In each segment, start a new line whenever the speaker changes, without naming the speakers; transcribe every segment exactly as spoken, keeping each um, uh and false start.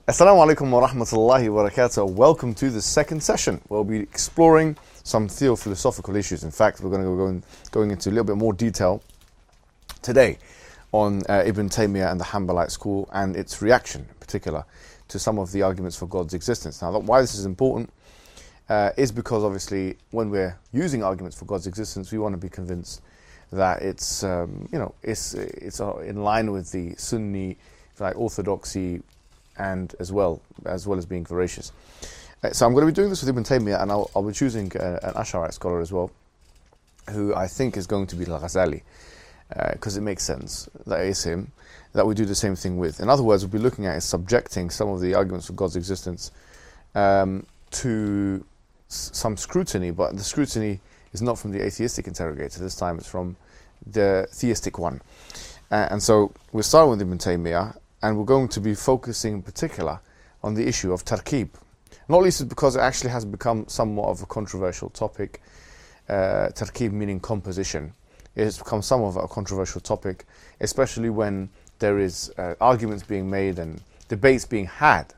Assalamu alaikum wa rahmatullahi wa barakatuh. Welcome to the second session. We'll be exploring some theophilosophical issues. In fact, we're going to go going, going into a little bit more detail today on uh, Ibn Taymiyyah and the Hanbalite school and its reaction, in particular, to some of the arguments for God's existence. Now, why this is important uh, is because, obviously, when we're using arguments for God's existence, we want to be convinced that it's, um, you know, it's it's uh, in line with the Sunni, like, orthodoxy, and as well as well as being veracious. Uh, so I'm going to be doing this with Ibn Taymiyyah, and I'll, I'll be choosing uh, an Ash'arite scholar as well, who I think is going to be Al-Ghazali, because uh, it makes sense, that is him, that we do the same thing with. In other words, we'll be looking at is subjecting some of the arguments for God's existence um, to s- some scrutiny, but the scrutiny is not from the atheistic interrogator. This time it's from the theistic one. Uh, and so we'll start with Ibn Taymiyyah, and we're going to be focusing in particular on the issue of tarkib. Not least because it actually has become somewhat of a controversial topic. Uh, tarkib meaning composition. It has become somewhat of a controversial topic, especially when there is uh, arguments being made and debates being had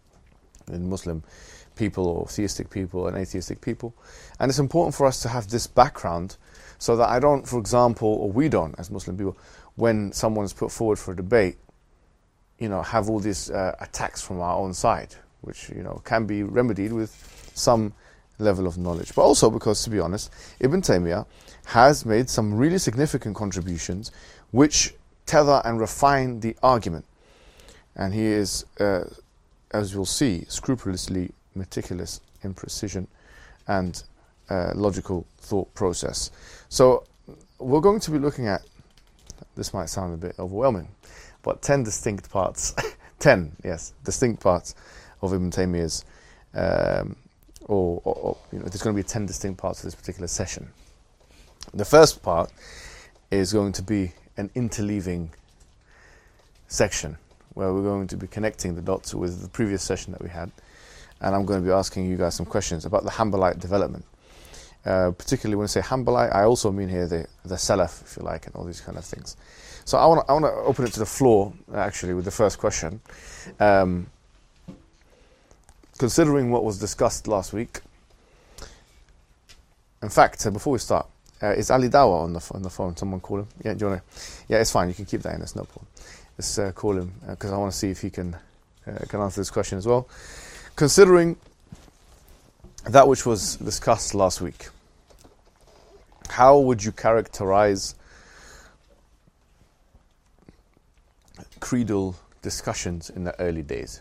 in Muslim people or theistic people and atheistic people. And it's important for us to have this background so that I don't, for example, or we don't as Muslim people, when someone is put forward for a debate, you know, have all these uh, attacks from our own side, which, you know, can be remedied with some level of knowledge. But also because, to be honest, Ibn Taymiyyah has made some really significant contributions which tether and refine the argument. And he is, uh, as you'll see, scrupulously meticulous in precision and uh, logical thought process. So we're going to be looking at, this might sound a bit overwhelming, but ten distinct parts, ten, yes, distinct parts of Ibn Taymiyyah's, um, or, or, or, you know, there's going to be ten distinct parts of this particular session. The first part is going to be an interleaving section, where we're going to be connecting the dots with the previous session that we had, and I'm going to be asking you guys some questions about the Hanbalite development. Uh, particularly when I say Hanbalite, I also mean here the, the Salaf, if you like, and all these kind of things. So I want to I want to open it to the floor, actually, with the first question. Um, considering what was discussed last week, in fact, uh, before we start, uh, is Ali Dawa on the on the phone? Someone call him. Yeah, do you want to? Yeah, it's fine. You can keep that in. It's no problem. Let's uh, call him because uh, I want to see if he can uh, can answer this question as well. Considering that which was discussed last week, how would you characterize creedal discussions in the early days?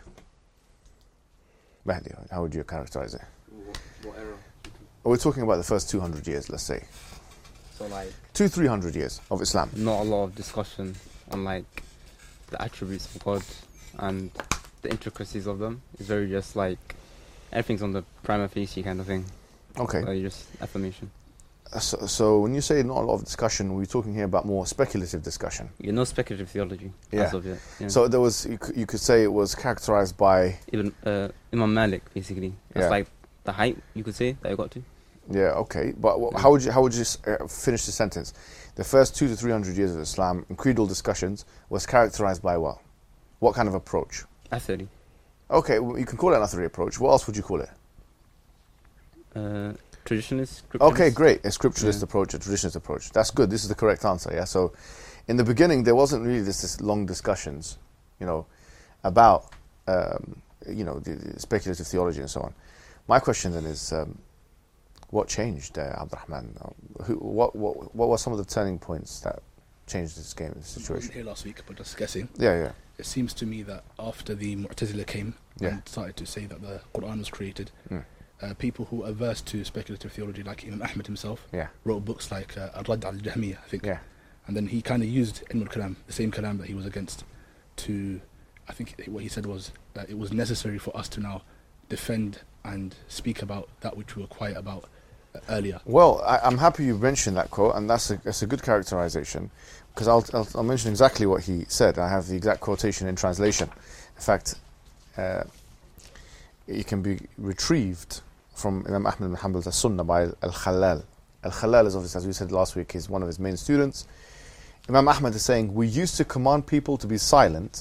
Mahdi, how would you characterize it?
What, what era?
We're talking about the first two hundred years, let's say.
So like
Two, three hundred years of Islam.
not a lot of discussion on like the attributes of God and the intricacies of them. It's very just like everything's on the prima facie kind of thing.
Okay.
Like just affirmation.
So, so when you say not a lot of discussion, we're talking here about more speculative discussion.
You know, speculative theology.
Yeah.
As of yet. Yeah.
So there was, you could, you could say it was characterized by...
Even uh, Imam Malik, basically. That's
Yeah.
like the height, you could say, that I got to.
Yeah, okay. But wh- how would you how would you uh, finish the sentence? The first two to three hundred years of Islam in creedal discussions was characterized by what? What kind of approach?
Athari.
Okay, well, you can call it an Athari approach. What else would you call it?
Uh, traditionalist.
Okay,
scripturalist.
great. A scripturalist
Yeah.
approach, a traditionalist approach. That's good. This is the correct answer, yeah? So in the beginning, there wasn't really this, this long discussions, you know, about, um, you know, the, the speculative theology and so on. My question then is, um, what changed, uh, Abdurrahman? Uh, Who, what, what, what were some of the turning points that changed this game, this
I wasn't
situation?
here last week, but just guessing.
Yeah, yeah.
It seems to me that after the Mu'tazila came
Yeah.
and started to say that the Quran was created,
Mm.
uh, people who are averse to speculative theology, like Imam Ahmad himself,
Yeah.
wrote books like uh, Ar-Radd al-Jahmiyyah, I think.
Yeah.
And then he kind of used Ilm al-Kalam, the same Kalam that he was against, to, I think what he said was that it was necessary for us to now defend and speak about that which we were quiet about uh, earlier.
Well, I, I'm happy you mentioned that quote, and that's a, that's a good characterization, because I'll, I'll, I'll mention exactly what he said. I have the exact quotation in translation. In fact, uh, it can be retrieved from Imam Ahmad ibn Hanbal's As-Sunnah by Al-Khalal. Al-Khalal is obviously, as we said last week, is one of his main students. Imam Ahmad is saying, we used to command people to be silent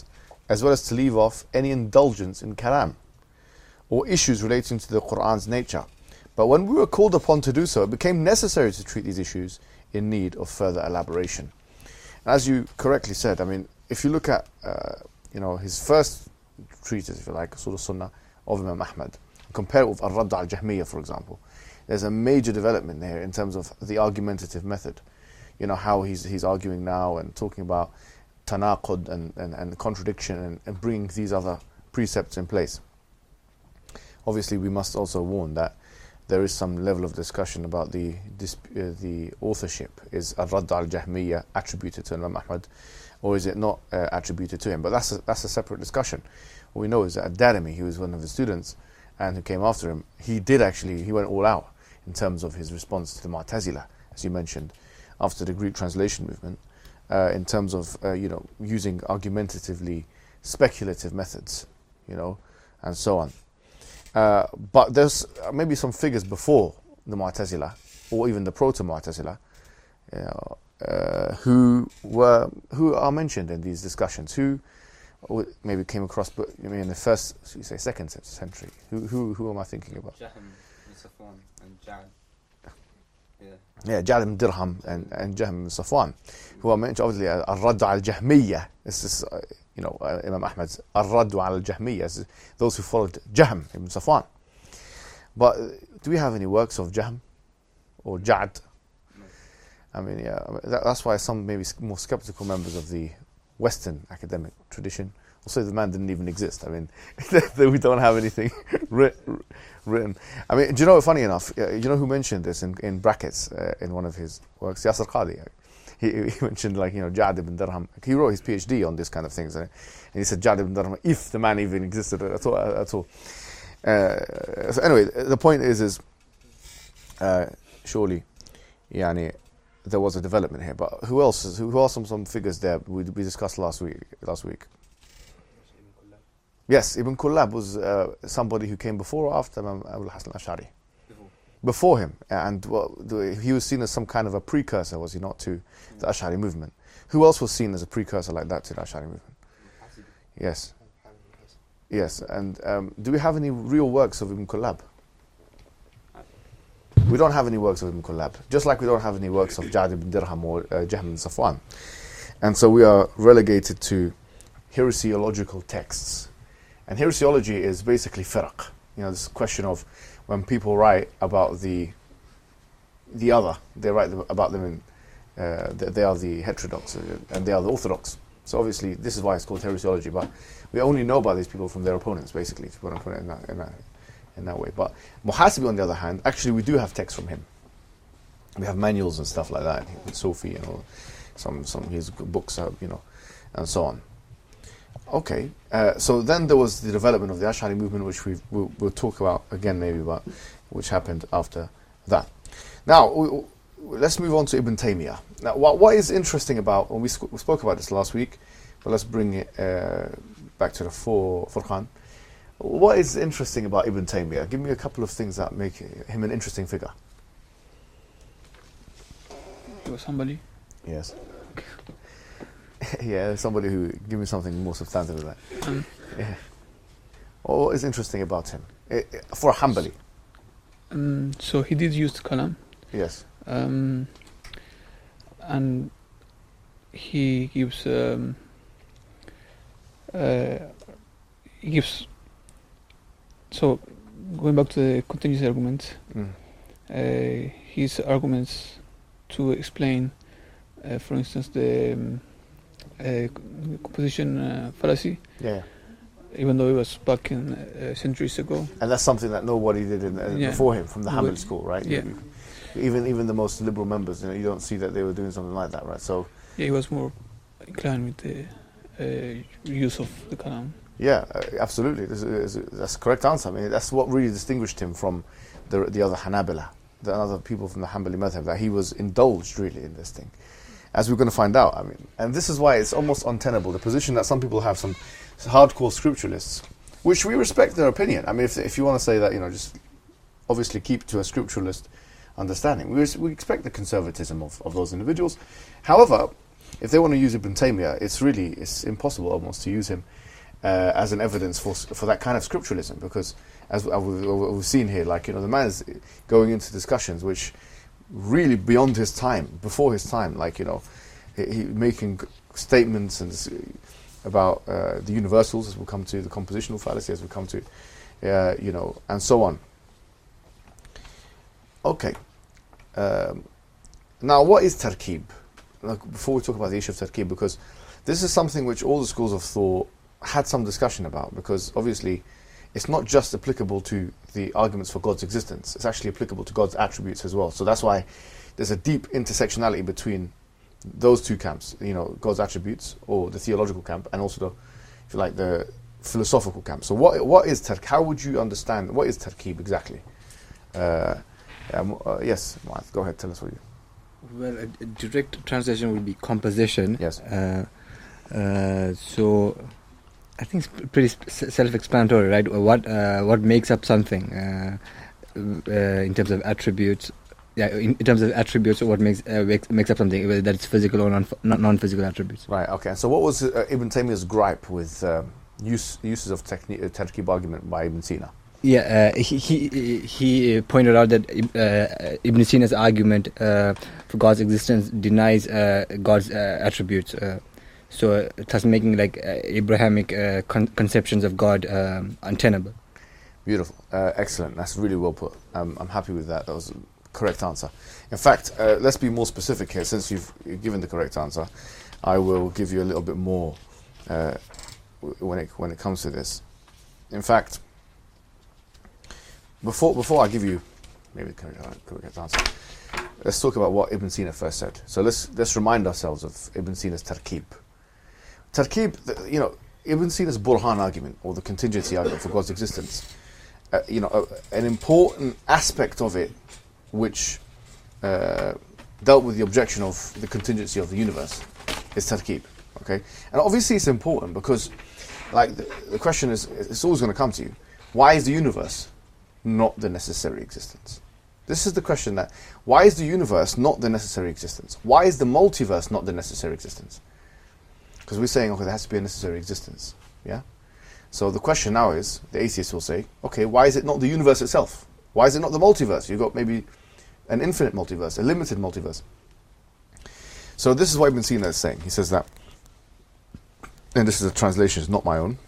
as well as to leave off any indulgence in kalam or issues relating to the Qur'an's nature. But when we were called upon to do so, it became necessary to treat these issues in need of further elaboration. As you correctly said, I mean, if you look at, uh, you know, his first treatise, if you like, Usul al-Sunnah of Imam Ahmad, compare it with Ar-Radd al-Jahmiyyah, for example, there's a major development there in terms of the argumentative method. You know, how he's he's arguing now and talking about tanaqud and, and, and contradiction and, and bringing these other precepts in place. Obviously, we must also warn that there is some level of discussion about the uh, the authorship. Is Ar-Radd al-Jahmiyyah attributed to Imam Ahmad, or is it not uh, attributed to him? But that's a, that's a separate discussion. What we know is that Ad-Darimi, he was one of his students, and who came after him, he did actually, he went all out in terms of his response to the Mu'tazila, as you mentioned, after the Greek translation movement, uh, in terms of, uh, you know, using argumentatively speculative methods, you know, and so on. Uh, but there's maybe some figures before the Mu'tazila, or even the Proto-Mu'tazila, you know, uh, who were who are mentioned in these discussions, who maybe came across, but I mean, in the first, you say, second century. Who who who am I thinking about?
Jahm, Safwan, and Ja'd. Yeah.
Yeah, Ja'd ibn Dirham and and Jahm ibn Safwan, who are mentioned obviously Ar-Radd al-Jahmiyyah. This is, uh, you know, uh, Imam Ahmad's Ar-Radd al-Jahmiyyah, those who followed Jahm ibn Safwan. But uh, do we have any works of Jahm or Ja'd?
No. I
mean, yeah, that, that's why some maybe more skeptical members of the Western academic tradition will say the man didn't even exist. I mean, we don't have anything written, written. I mean, do you know, funny enough, uh, you know who mentioned this in, in brackets uh, in one of his works? Yasir Qadhi. He, he mentioned, like, you know, Ja'd ibn Dirham. He wrote his PhD on this kind of things. Uh, and he said Ja'd ibn Dirham, if the man even existed at all. At all. Uh, so anyway, the point is, is uh, surely, yani, there was a development here. But who else? Is, who are some, some figures there we, we discussed last week? Last week. Yes, Ibn Kullab was uh, somebody who came before or after Imam Abu al-Hasan al-Ash'ari? Before. Before him. And well, he was seen as some kind of a precursor, was he not, to mm-hmm. the Ash'ari movement? Who else was seen as a precursor like that to the Ash'ari movement? Yes. Yes, and um, do we have any real works of Ibn Kullab? We don't have any works of Ibn Kullab, just like we don't have any works of Ja'd ibn Dirham or uh, Jahm ibn Safwan. And so we are relegated to heresiological texts. And heresiology is basically firq. You know, this question of when people write about the the other, they write about them in, uh, they, they are the heterodox and they are the orthodox. So obviously this is why it's called heresiology, but we only know about these people from their opponents, basically, if you want to put it in that, in that, in that way. But Muhasibi, on the other hand, actually we do have texts from him. We have manuals and stuff like that, Sufi and all, some, some his books, uh, you know, and so on. Okay, uh, so then there was the development of the Ash'ari movement, which we've, we'll, we'll talk about again maybe, but which happened after that. Now, we, let's move on to Ibn Taymiyyah. Now, what, what is interesting about, and we, sc- we spoke about this last week, but let's bring it uh, back to the four, Furqan. What is interesting about Ibn Taymiyyah? Give me a couple of things that make him an interesting figure.
He was somebody.
Yes. Yeah, somebody who, give me something more substantive than that. Um, yeah. Well, what is interesting about him? Uh, for a Hanbali.
Um, so he did use kalam.
Yes.
Um, and he gives um, uh, he gives so going back to the continuous argument, mm. uh, his arguments to explain, uh, for instance, the um, uh, composition uh, fallacy.
Yeah.
Even though it was back in uh, centuries ago.
And that's something that nobody did in, uh, yeah. before him from the Hanbali school, right?
Yeah.
You, you, even even the most liberal members, you know, you don't see that they were doing something like that, right? So.
Yeah, he was more inclined with the uh, use of the kalam.
Yeah, uh, absolutely. This is, that's the correct answer. I mean, that's what really distinguished him from the the other Hanabila, the other people from the Hanbali madhab, that he was indulged really in this thing. As we're going to find out, I mean, and this is why it's almost untenable, the position that some people have, some hardcore scripturalists, which we respect their opinion. I mean, if if you want to say that, you know, just obviously keep to a scripturalist understanding. We, res- we expect the conservatism of, of those individuals. However, if they want to use Ibn Taymiyyah, it's really, it's impossible almost to use him uh, as an evidence for for that kind of scripturalism, because as we've, we've seen here, like, you know, the man is going into discussions which really beyond his time, before his time, like, you know, he, he making statements and about uh, the universals, as we'll come to, the compositional fallacy, as we'll come to, uh, you know, and so on. Okay. Um, now, what is tarkib? Like, before we talk about the issue of tarkib, because this is something which all the schools of thought had some discussion about, because obviously it's not just applicable to the arguments for God's existence, it's actually applicable to God's attributes as well. So that's why there's a deep intersectionality between those two camps, you know, God's attributes, or the theological camp, and also the, if you like, the philosophical camp. So what what is tarkib? How would you understand, what is tarkib exactly? Uh, um, uh, yes, Mu'adh, go ahead, tell us what you...
Well, a, a direct translation would be composition.
Yes.
Uh, uh, so, I think it's pretty sp- self-explanatory, right? What uh, what makes up something uh, uh, in terms of attributes? Yeah, in, in terms of attributes, what makes uh, makes, makes up something, whether that's physical or non non-physical attributes.
Right. Okay. So, what was uh, Ibn Taymiyyah's gripe with uh, use uses of techni- uh, tarkib argument by Ibn Sina?
Yeah, uh, he, he he pointed out that uh, Ibn Sina's argument uh, for God's existence denies uh, God's uh, attributes, uh, so uh, thus making like uh, Abrahamic uh, con- conceptions of God um, untenable.
Beautiful, uh, excellent. That's really well put. Um, I'm happy with that. That was a correct answer. In fact, uh, let's be more specific here. Since you've given the correct answer, I will give you a little bit more uh, when it when it comes to this. In fact. Before before I give you maybe the correct answer, let's talk about what Ibn Sina first said. So let's let's remind ourselves of Ibn Sina's tarkib. Tarkib, you know, Ibn Sina's Burhan argument, or the contingency argument for God's existence. Uh, you know, uh, an important aspect of it, which uh, dealt with the objection of the contingency of the universe, is tarkib. Okay, and obviously it's important because, like, the, the question is, it's always going to come to you: why is the universe not the necessary existence? This is the question, that why is the universe not the necessary existence? Why is the multiverse not the necessary existence? Because we're saying, okay, there has to be a necessary existence. Yeah? So the question now is, the atheists will say, okay, why is it not the universe itself? Why is it not the multiverse? You've got maybe an infinite multiverse, a limited multiverse. So this is what Ibn Sina is saying. He says that, and this is a translation, it's not my own.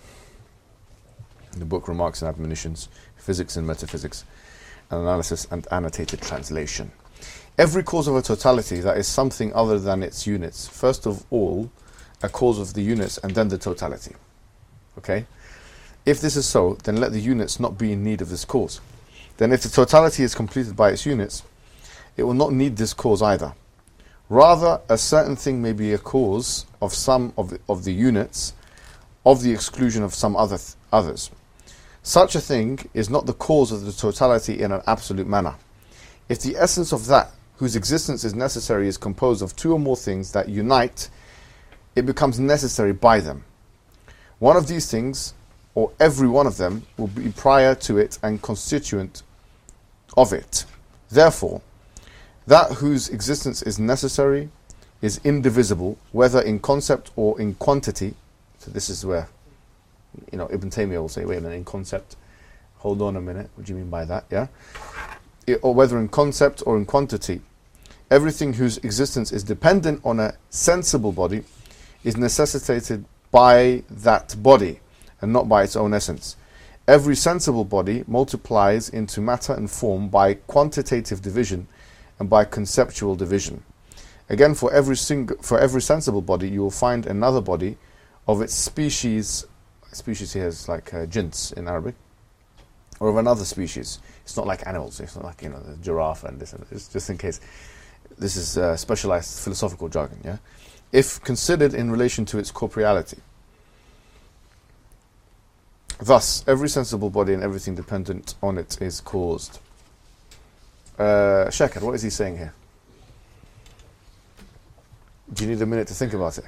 The book Remarks and Admonitions, Physics and Metaphysics, an Analysis and Annotated Translation. Every cause of a totality that is something other than its units, first of all, a cause of the units and then the totality. Okay? If this is so, then let the units not be in need of this cause. Then if the totality is completed by its units, it will not need this cause either. Rather, a certain thing may be a cause of some of the, of the units, of the exclusion of some other th- others. Such a thing is not the cause of the totality in an absolute manner. If the essence of that whose existence is necessary is composed of two or more things that unite, it becomes necessary by them. One of these things, or every one of them, will be prior to it and constituent of it. Therefore, that whose existence is necessary is indivisible, whether in concept or in quantity. So this is where, you know, Ibn Taymiyyah will say, wait a minute, in concept, hold on a minute, what do you mean by that, yeah? It, or whether in concept or in quantity, everything whose existence is dependent on a sensible body is necessitated by that body, and not by its own essence. Every sensible body multiplies into matter and form by quantitative division and by conceptual division. Again, for every, sing- for every sensible body, you will find another body of its species. Species here is like uh, jins in Arabic, or of another species. It's not like animals. It's not like, you know, the giraffe and this and this. Just in case, this is uh, specialized philosophical jargon. Yeah, if considered in relation to its corporeality. Thus, every sensible body and everything dependent on it is caused. Uh, Shakir, what is he saying here? Do you need a minute to think about it?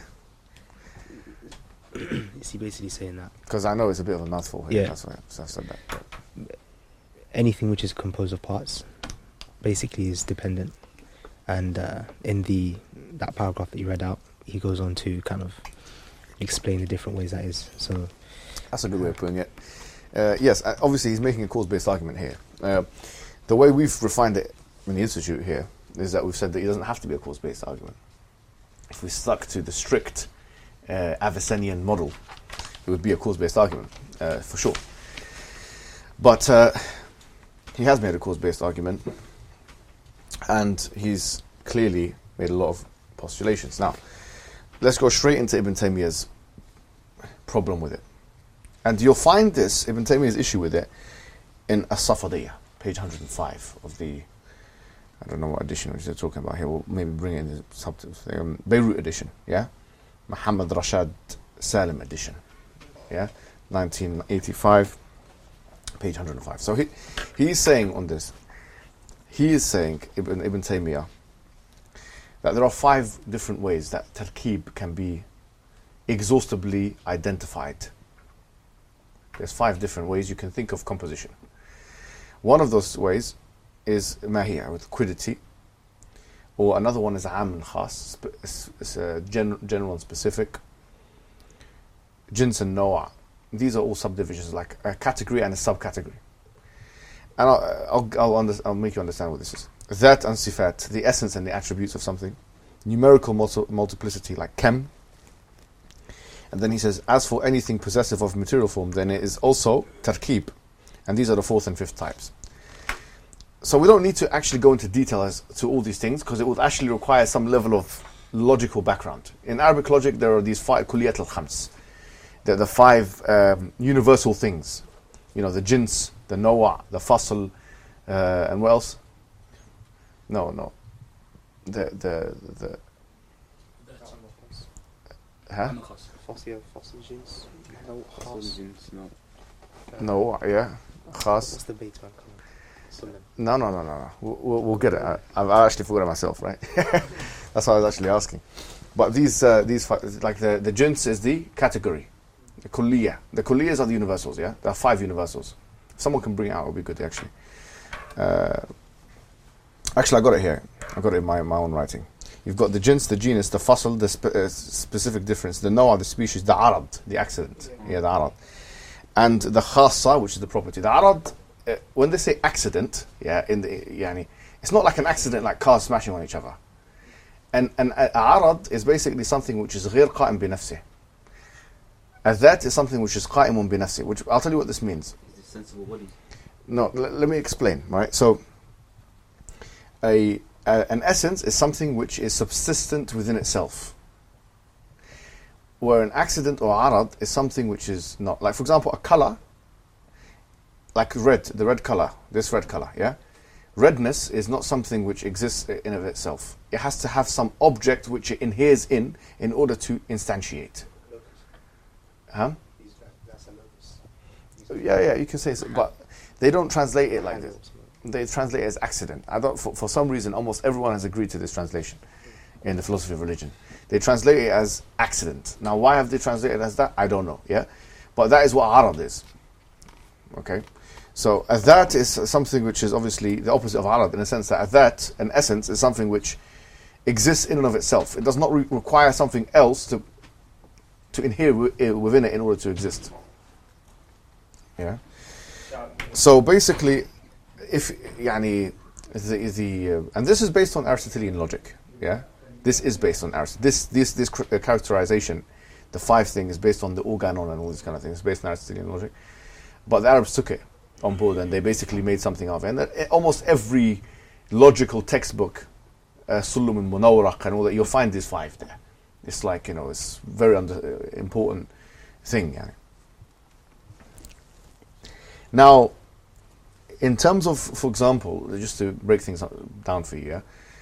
Is he basically saying that?
Because I know it's a bit of a mouthful here.
Yeah.
That's why I said that.
Anything which is composed of parts basically is dependent. And uh, in the that paragraph that you read out, he goes on to kind of explain the different ways that is. So
That's a good way of putting it. Uh, yes, uh, obviously he's making a cause-based argument here. Uh, the way we've refined it in the Institute here is that we've said that it doesn't have to be a cause-based argument. If we stuck to the strict uh, Avicennian model, it would be a cause-based argument, uh, for sure. But uh, he has made a cause-based argument, and he's clearly made a lot of postulations. Now, let's go straight into Ibn Taymiyyah's problem with it. And you'll find this, Ibn Taymiyyah's issue with it, in As-Safadiyya, page one hundred five of the, I don't know what edition which they're talking about here, we'll maybe bring it in the subtitles, um, Beirut edition, yeah? Muhammad Rashad Salim edition, yeah? nineteen eighty-five, page one hundred five. So he he's saying on this, he is saying, Ibn, Ibn Taymiyyah, that there are five different ways that tarkib can be exhaustively identified. There's five different ways you can think of composition. One of those ways is mahiyya, with quiddity, or another one is am and khas, it's a gen- general and specific, jins and nawa. These are all subdivisions, like a category and a subcategory. And I'll, I'll, I'll, under, I'll make you understand what this is. That and sifat, the essence and the attributes of something. Numerical multi- multiplicity, like kem. And then he says, as for anything possessive of material form, then it is also tarkib. And these are the fourth and fifth types. So we don't need to actually go into detail as to all these things, because it would actually require some level of logical background. In Arabic logic, there are these five kuliyat al-khams. They're the five um, universal things. You know, the jins, the nawa', the fasl, uh, and what else? No, no. The, the, the... Huh?
Fossil, fossil genes. No, khas.
No.
No, yeah. Khas.
What's the beta one called? Sunan.
No, no, no, no, no. We'll, we'll, we'll get it. I, I've actually forgot it myself, right? That's what I was actually asking. But these, uh, these, fi- like the, the jins is the category. The kulliyah. The kulliyahs are the universals, yeah? There are five universals. If someone can bring it out, it would be good, actually. Uh, actually, I got it here. I got it in my, my own writing. You've got the jins, the genus, the fasl, the spe- uh, specific difference, the nawa', the species, the arad, the accident. Yeah, the arad. And the khassa, which is the property. The arad, uh, when they say accident, yeah, in the, yani, it's not like an accident like cars smashing on each other. And an uh, arad is basically something which is غير قائم بنفسه. And that is something which is قائم بنفسه, which I'll tell you what this means.
Is it sensible body?
No, l- let me explain, right? So, a, a an essence is something which is subsistent within itself. Where an accident or arad is something which is not. Like, for example, a color, like red, the red color, this red color, yeah? Redness is not something which exists in of itself. It has to have some object which it inheres in in order to instantiate. Huh? Yeah, yeah, you can say so, but they don't translate it like this. They translate it as accident. I don't. For, for some reason, almost everyone has agreed to this translation in the philosophy of religion. They translate it as accident. Now, why have they translated it as that? I don't know. Yeah, but that is what arad is. Okay, so uh, that is something which is obviously the opposite of arad in the sense that that, an essence, is something which exists in and of itself. It does not re- require something else to to inhere w- within it in order to exist. Yeah. So basically, if yani the the uh, and this is based on Aristotelian logic. Yeah. This is based on Arist- this this this cr- uh, characterization. The five thing is based on the organon and all these kind of things. It's based on Aristotelian logic. But the Arabs took it on board and they basically made something of it. And that, uh, almost every logical textbook, uh, Sulum and Munawraq and all that, you'll find these five there. It's like, you know, it's very under, uh, important thing. Yeah. Now, in terms of, for example, just to break things down for you, yeah,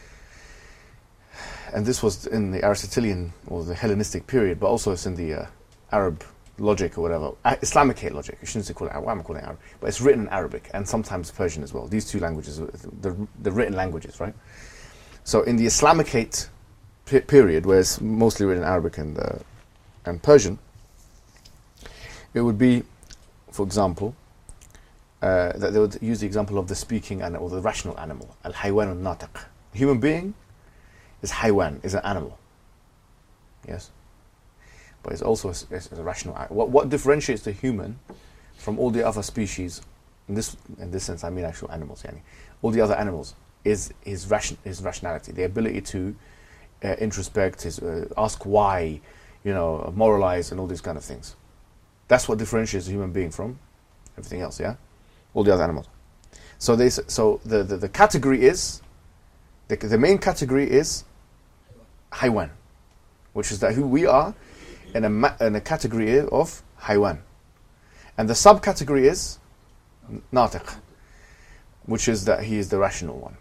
and this was in the Aristotelian or the Hellenistic period, but also it's in the uh, Arab logic or whatever, uh, Islamicate logic. I shouldn't say call it. Why am I calling it Arab? But it's written in Arabic and sometimes Persian as well. These two languages, the the written languages, right? So in the Islamicate p- period, where it's mostly written in Arabic and uh, and Persian, it would be, for example, uh, that they would use the example of the speaking animal or the rational animal, al-haywan al-natiq. Human being is haywan, is an animal. Yes. but it's also a, it's a rational act. What, what differentiates the human from all the other species, in this in this sense I mean actual animals, yani, all the other animals, is his, ration, his rationality, the ability to uh, introspect, his, uh, ask why, you know, moralize and all these kind of things. That's what differentiates a human being from everything else, yeah? All the other animals. So they, so the, the, the category is, the, the main category is haywan, which is that who we are in a, ma- in a category of haywan. And the subcategory is natiq, which is that he is the rational one.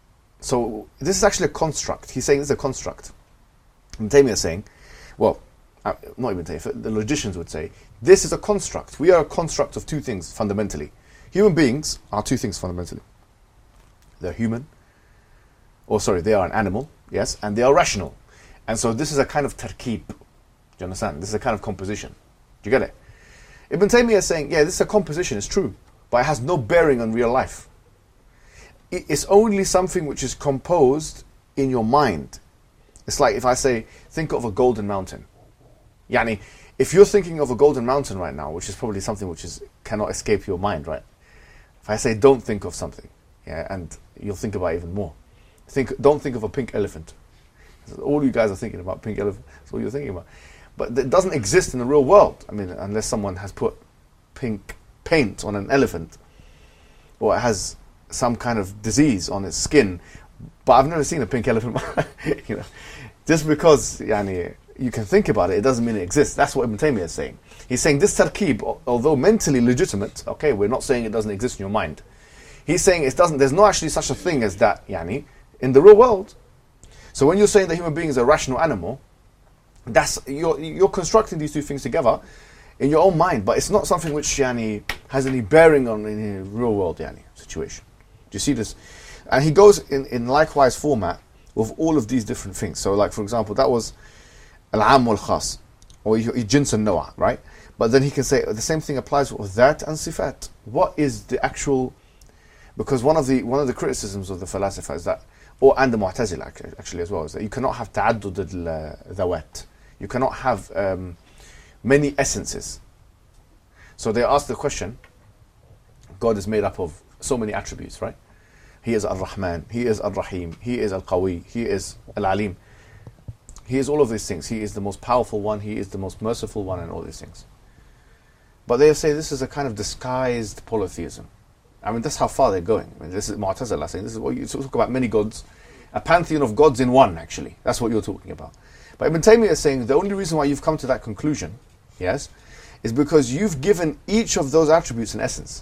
So this is actually a construct. He's saying this is a construct. Ibn Taymiyyah is saying, well, uh, not Ibn Taymiyyah, the logicians would say, this is a construct. We are a construct of two things fundamentally. Human beings are two things fundamentally. They're human, or sorry, they are an animal, yes, and they are rational. And so this is a kind of tarkeeb. Do you understand? This is a kind of composition. Do you get it? Ibn Taymiyyah is saying, yeah, this is a composition, it's true, but it has no bearing on real life. It's only something which is composed in your mind. It's like if I say, think of a golden mountain. Yani, if you're thinking of a golden mountain right now, which is probably something which is cannot escape your mind, right? If I say, don't think of something, yeah, and you'll think about it even more. Think, don't think of a pink elephant. All you guys are thinking about pink elephant. That's all you're thinking about. But it doesn't exist in the real world. I mean, unless someone has put pink paint on an elephant, or it has some kind of disease on its skin. But I've never seen a pink elephant. You know, just because yani, you can think about it, it doesn't mean it exists. That's what Ibn Taymiyyah is saying. He's saying this tarkeeb, although mentally legitimate, okay, we're not saying it doesn't exist in your mind. He's saying it doesn't. There's not actually such a thing as that, yani, in the real world. So when you're saying that human being is a rational animal, that's you're you're constructing these two things together in your own mind, but it's not something which yani, has any bearing on any real world yani, situation. Do you see this? And he goes in, in likewise format with all of these different things. So like, for example, that was al-am wal-khas, or jins and noah, right? But then he can say the same thing applies with that and sifat. What is the actual... Because one of the one of the criticisms of the falasifa is that, or and the Mu'tazila actually, actually as well, is that you cannot have ta'addud al-dhawat. You cannot have um, many essences. So they ask the question, God is made up of so many attributes, right? He is Ar-Rahman, He is Ar-Rahim, He is Al-Qawi, He is Al-Alim. He is all of these things. He is the most powerful one, He is the most merciful one, and all these things. But they say this is a kind of disguised polytheism. I mean, that's how far they're going. I mean, this is Mu'tazila saying, this is what you talk about, many gods, a pantheon of gods in one, actually. That's what you're talking about. But Ibn Taymiyyah is saying the only reason why you've come to that conclusion, yes, is because you've given each of those attributes an essence.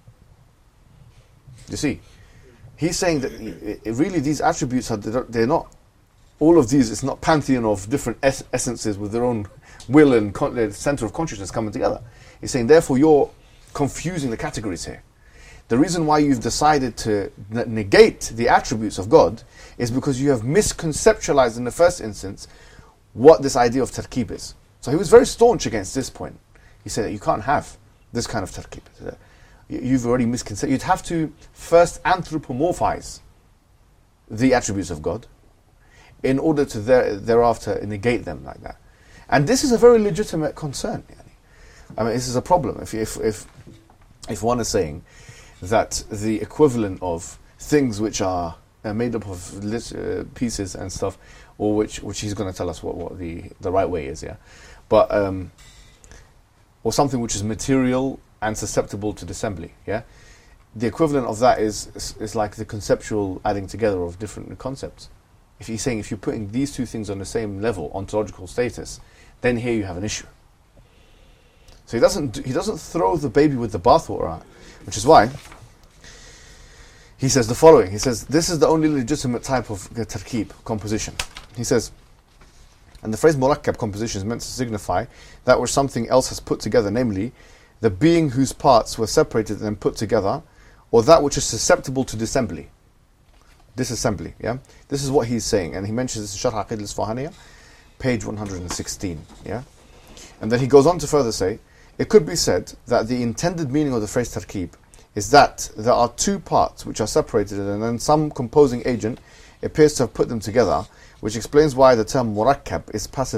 You see, he's saying that it, it really these attributes are, they're not, all of these, it's not pantheon of different es- essences with their own will and con- the center of consciousness coming together. He's saying, therefore, you're confusing the categories here. The reason why you've decided to n- negate the attributes of God is because you have misconceptualized in the first instance what this idea of tarkeeb is. So he was very staunch against this point. He said that you can't have this kind of tarkeeb. You've already misconceived. You'd have to first anthropomorphize the attributes of God in order to there, thereafter negate them like that. And this is a very legitimate concern. I mean, this is a problem. If if if, if one is saying that the equivalent of things which are uh, made up of lit- uh, pieces and stuff, or which which he's going to tell us what, what the, the right way is, yeah, but um, or something which is material and susceptible to dissembly, yeah. The equivalent of that is, is is like the conceptual adding together of different concepts. If he's saying if you're putting these two things on the same level, ontological status, then here you have an issue. So he doesn't he doesn't throw the baby with the bathwater out, which is why he says the following. He says this is the only legitimate type of uh, tarkeeb, composition. He says, and the phrase murakkab, composition, is meant to signify that which something else has put together, namely the being whose parts were separated and then put together, or that which is susceptible to disassembly. Disassembly, yeah? This is what he's saying, and he mentions this in Sharh Aqeedah al-Isfahaniyya, page one hundred sixteen, yeah? And then he goes on to further say, it could be said that the intended meaning of the phrase tarkeeb is that there are two parts which are separated and then some composing agent appears to have put them together, which explains why the term murakkab is passive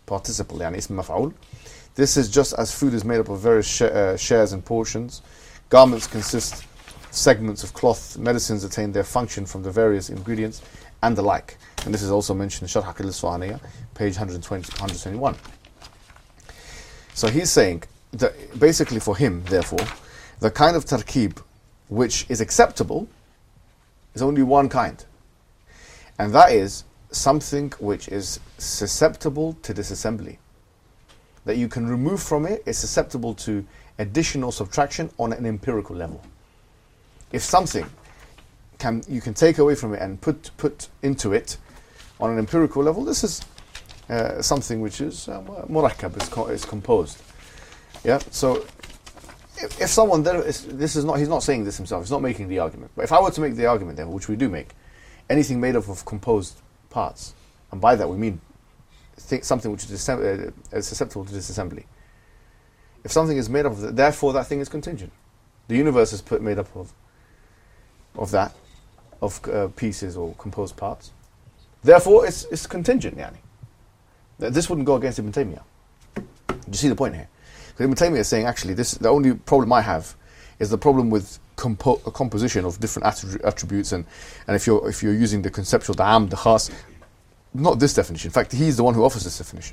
participle, يعني اسم مفعول. This is just as food is made up of various sh- uh, shares and portions. Garments consist segments of cloth. Medicines attain their function from the various ingredients and the like. And this is also mentioned in Sharh Aqeedah al-Isfahaniyya, page one twenty, one twenty-one. So he's saying that basically for him, therefore, the kind of tarkib which is acceptable is only one kind. And that is something which is susceptible to disassembly. That you can remove from it is susceptible to addition or subtraction on an empirical level. If something can you can take away from it and put put into it on an empirical level, this is uh, something which is uh, murakkab, is, co- is composed. Yeah. So if, if someone there is, this is not he's not saying this himself. He's not making the argument. But if I were to make the argument, then which we do make, anything made up of composed parts, and by that we mean th- something which is dissem- uh, susceptible to disassembly. If something is made up of that, therefore that thing is contingent. The universe is put made up of of that, of uh, pieces or composed parts. Therefore, it's it's contingent. Yani. This wouldn't go against Ibn Taymiyyah. Do you see the point here? So Ibn Taymiyyah is saying, actually, this the only problem I have is the problem with compo- a composition of different attri- attributes, and, and if you're if you're using the conceptual, the am, the khas, not this definition. In fact, he's the one who offers this definition.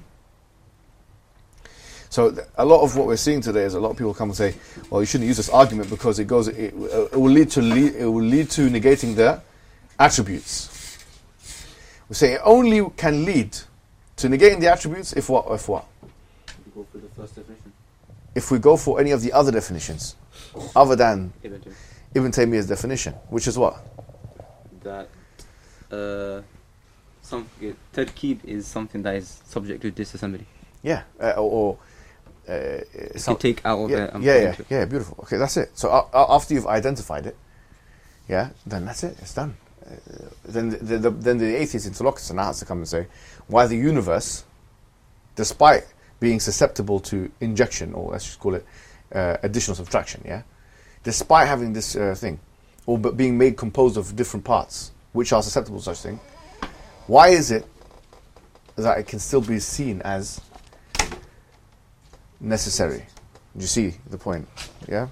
So th- a lot of what we're seeing today is a lot of people come and say, well, you shouldn't use this argument because it goes, it, uh, it will lead to lead, it will lead to negating the attributes. We say it only can lead to negating the attributes if what? If what?
Go for the first definition.
If we go for any of the other definitions, other than
Ibn Taymiyyah.
Ibn Taymiyyah's definition, which is what?
That uh, some tarkib is something that is subject to disassembly.
Yeah, uh, or. Uh,
You
some-
can take out of
yeah,
it and
yeah,
put
yeah,
into it.
yeah, beautiful. Okay, that's it. So uh, uh, after you've identified it, yeah, then that's it. It's done. Uh, then the, the, the then the atheist interlocutor now has to come and say why the universe, despite being susceptible to injection, or let's just call it uh, additional subtraction, yeah, despite having this uh, thing, or but being made composed of different parts which are susceptible to such thing, why is it that it can still be seen as necessary? You see the point, yeah?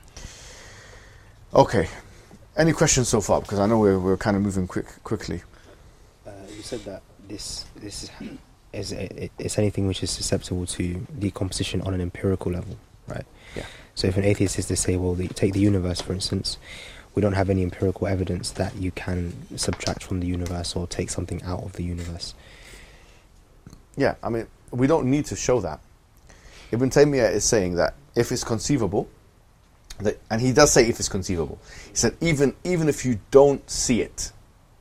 Okay. Any questions so far? Because I know we're we're kind of moving quick quickly.
Uh, you said that this this is, is it, it's anything which is susceptible to decomposition on an empirical level, right?
Yeah.
So if an atheist is to say, well, the, take the universe for instance, we don't have any empirical evidence that you can subtract from the universe or take something out of the universe.
Yeah, I mean, we don't need to show that. Ibn Taymiyyah is saying that if it's conceivable, that, and he does say if it's conceivable, he said even even if you don't see it,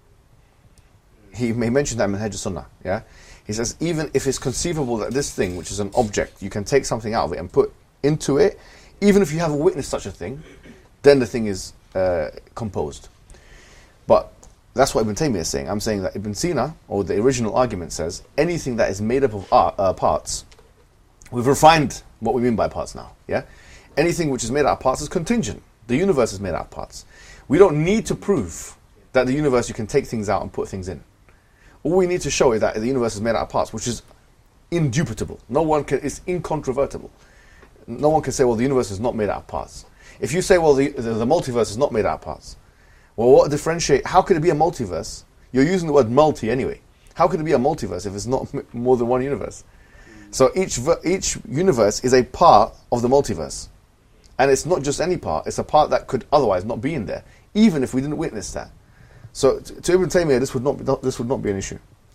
he may mention that in Minhaj al-Sunnah, yeah? He says even if it's conceivable that this thing, which is an object, you can take something out of it and put into it, even if you haven't witnessed such a thing, then the thing is uh, composed. But that's what Ibn Taymiyyah is saying. I'm saying that Ibn Sina, or the original argument, says anything that is made up of art, uh, parts. We've refined what we mean by parts now, yeah? Anything which is made out of parts is contingent. The universe is made out of parts. We don't need to prove that the universe, you can take things out and put things in. All we need to show is that the universe is made out of parts, which is indubitable. No one can, it's incontrovertible. No one can say, well, the universe is not made out of parts. If you say, well, the, the, the multiverse is not made out of parts, well, what differentiate, how could it be a multiverse? You're using the word multi anyway. How could it be a multiverse if it's not m- more than one universe? So each ver- each universe is a part of the multiverse. And it's not just any part, it's a part that could otherwise not be in there, even if we didn't witness that. So t- to Ibn Taymiyyah, this would not be, not, this would not be an issue.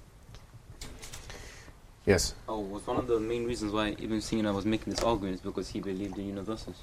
Yes?
Oh, was one of the main reasons why Ibn Sina was making this argument is because he believed in universals.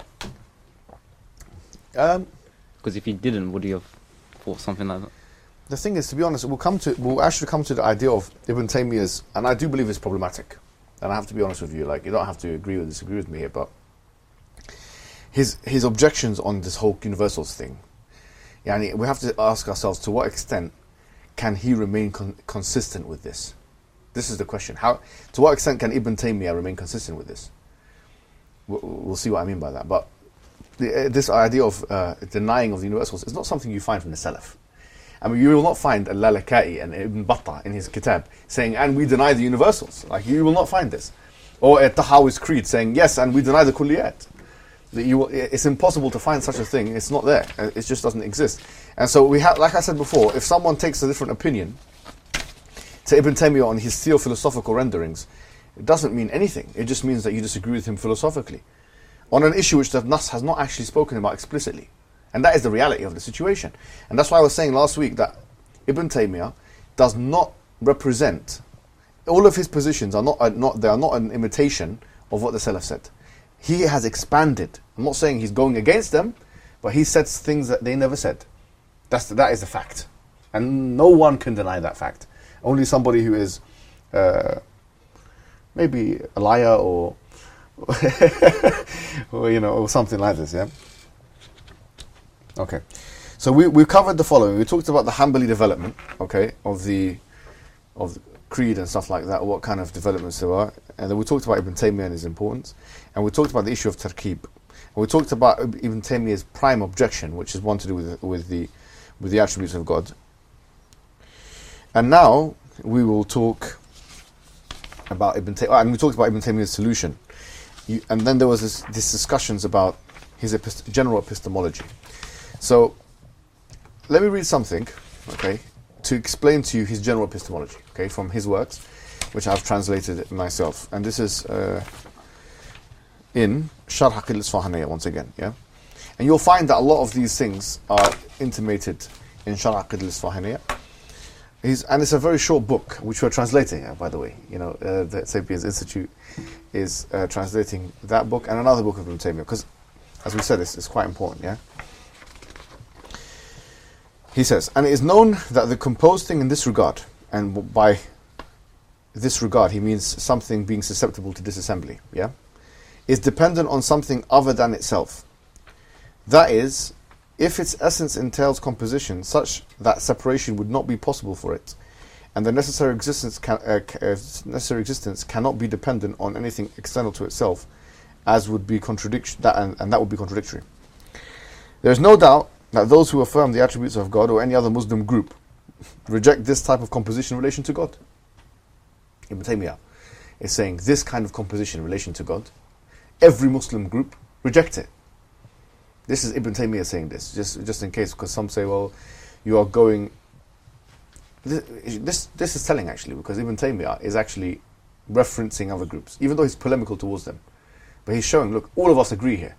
Um,
Because if he didn't, would he have thought something like that?
the thing is, to be honest, we'll come to we'll actually come to the idea of Ibn Taymiyyah's, and I do believe it's problematic. And I have to be honest with you, like, you don't have to agree or disagree with me here, but his his objections on this whole universals thing, yani, we have to ask ourselves, to what extent can he remain con- consistent with this? This is the question. How, to what extent can Ibn Taymiyyah remain consistent with this? We'll, we'll see what I mean by that. But the, uh, this idea of uh, denying of the universals is not something you find from the Salaf. I mean, you will not find Al-Lalaka'i and Ibn Battah in his kitab saying, and we deny the universals. Like, you will not find this. Or at Tahawi's Creed saying, yes, and we deny the kulliyat. That you will, it's impossible to find such a thing. It's not there. It just doesn't exist. And so we have, like I said before, if someone takes a different opinion to Ibn Taymiyyah on his theophilosophical renderings, it doesn't mean anything. It just means that you disagree with him philosophically on an issue which the Nas has not actually spoken about explicitly. And that is the reality of the situation. And that's why I was saying last week that Ibn Taymiyyah does not represent, all of his positions are not, are not they are not an imitation of what the Salaf said. He has expanded. I'm not saying he's going against them, but he says things that they never said. That's the, that is the fact. And no one can deny that fact. Only somebody who is uh, maybe a liar or, or you know, or something like this, yeah? Okay. So we we covered the following. We talked about the Hanbali development, okay, of the of the creed and stuff like that, what kind of developments there are. And then we talked about Ibn Taymiyyah and his importance. And we talked about the issue of tarkib. And we talked about Ibn Taymiyyah's prime objection, which is one to do with with the with the attributes of God. And now we will talk about Ibn Taymiyyah, and we talked about Ibn Taymiyyah's solution. You, and then there was this, this discussions about his epist- general epistemology. So let me read something, okay, to explain to you his general epistemology, okay, from his works, which I've translated myself. And this is uh, in Sharh Aqid al-Isfahaniyya once again, yeah? And you'll find that a lot of these things are intimated in Sharh Aqid al-Isfahaniyya. He's, and it's a very short book, which we're translating, uh, by the way. You know, uh, the Sapiens Institute is uh, translating that book and another book of Ibn Taymiyyah, because, as we said, it's, it's quite important, yeah? He says, and it is known that the composed thing in this regard, and by this regard he means something being susceptible to disassembly, yeah, is dependent on something other than itself. That is, if its essence entails composition such that separation would not be possible for it, and the necessary existence can, uh, uh, necessary existence cannot be dependent on anything external to itself, as would be contradiction, that and, and that would be contradictory. There is no doubt that those who affirm the attributes of God or any other Muslim group reject this type of composition in relation to God. Ibn Taymiyyah is saying this kind of composition in relation to God, every Muslim group reject it. This is Ibn Taymiyyah saying this, just just in case, because some say, well, you are going... This, this, this is telling, actually, because Ibn Taymiyyah is actually referencing other groups, even though he's polemical towards them. But he's showing, look, all of us agree here.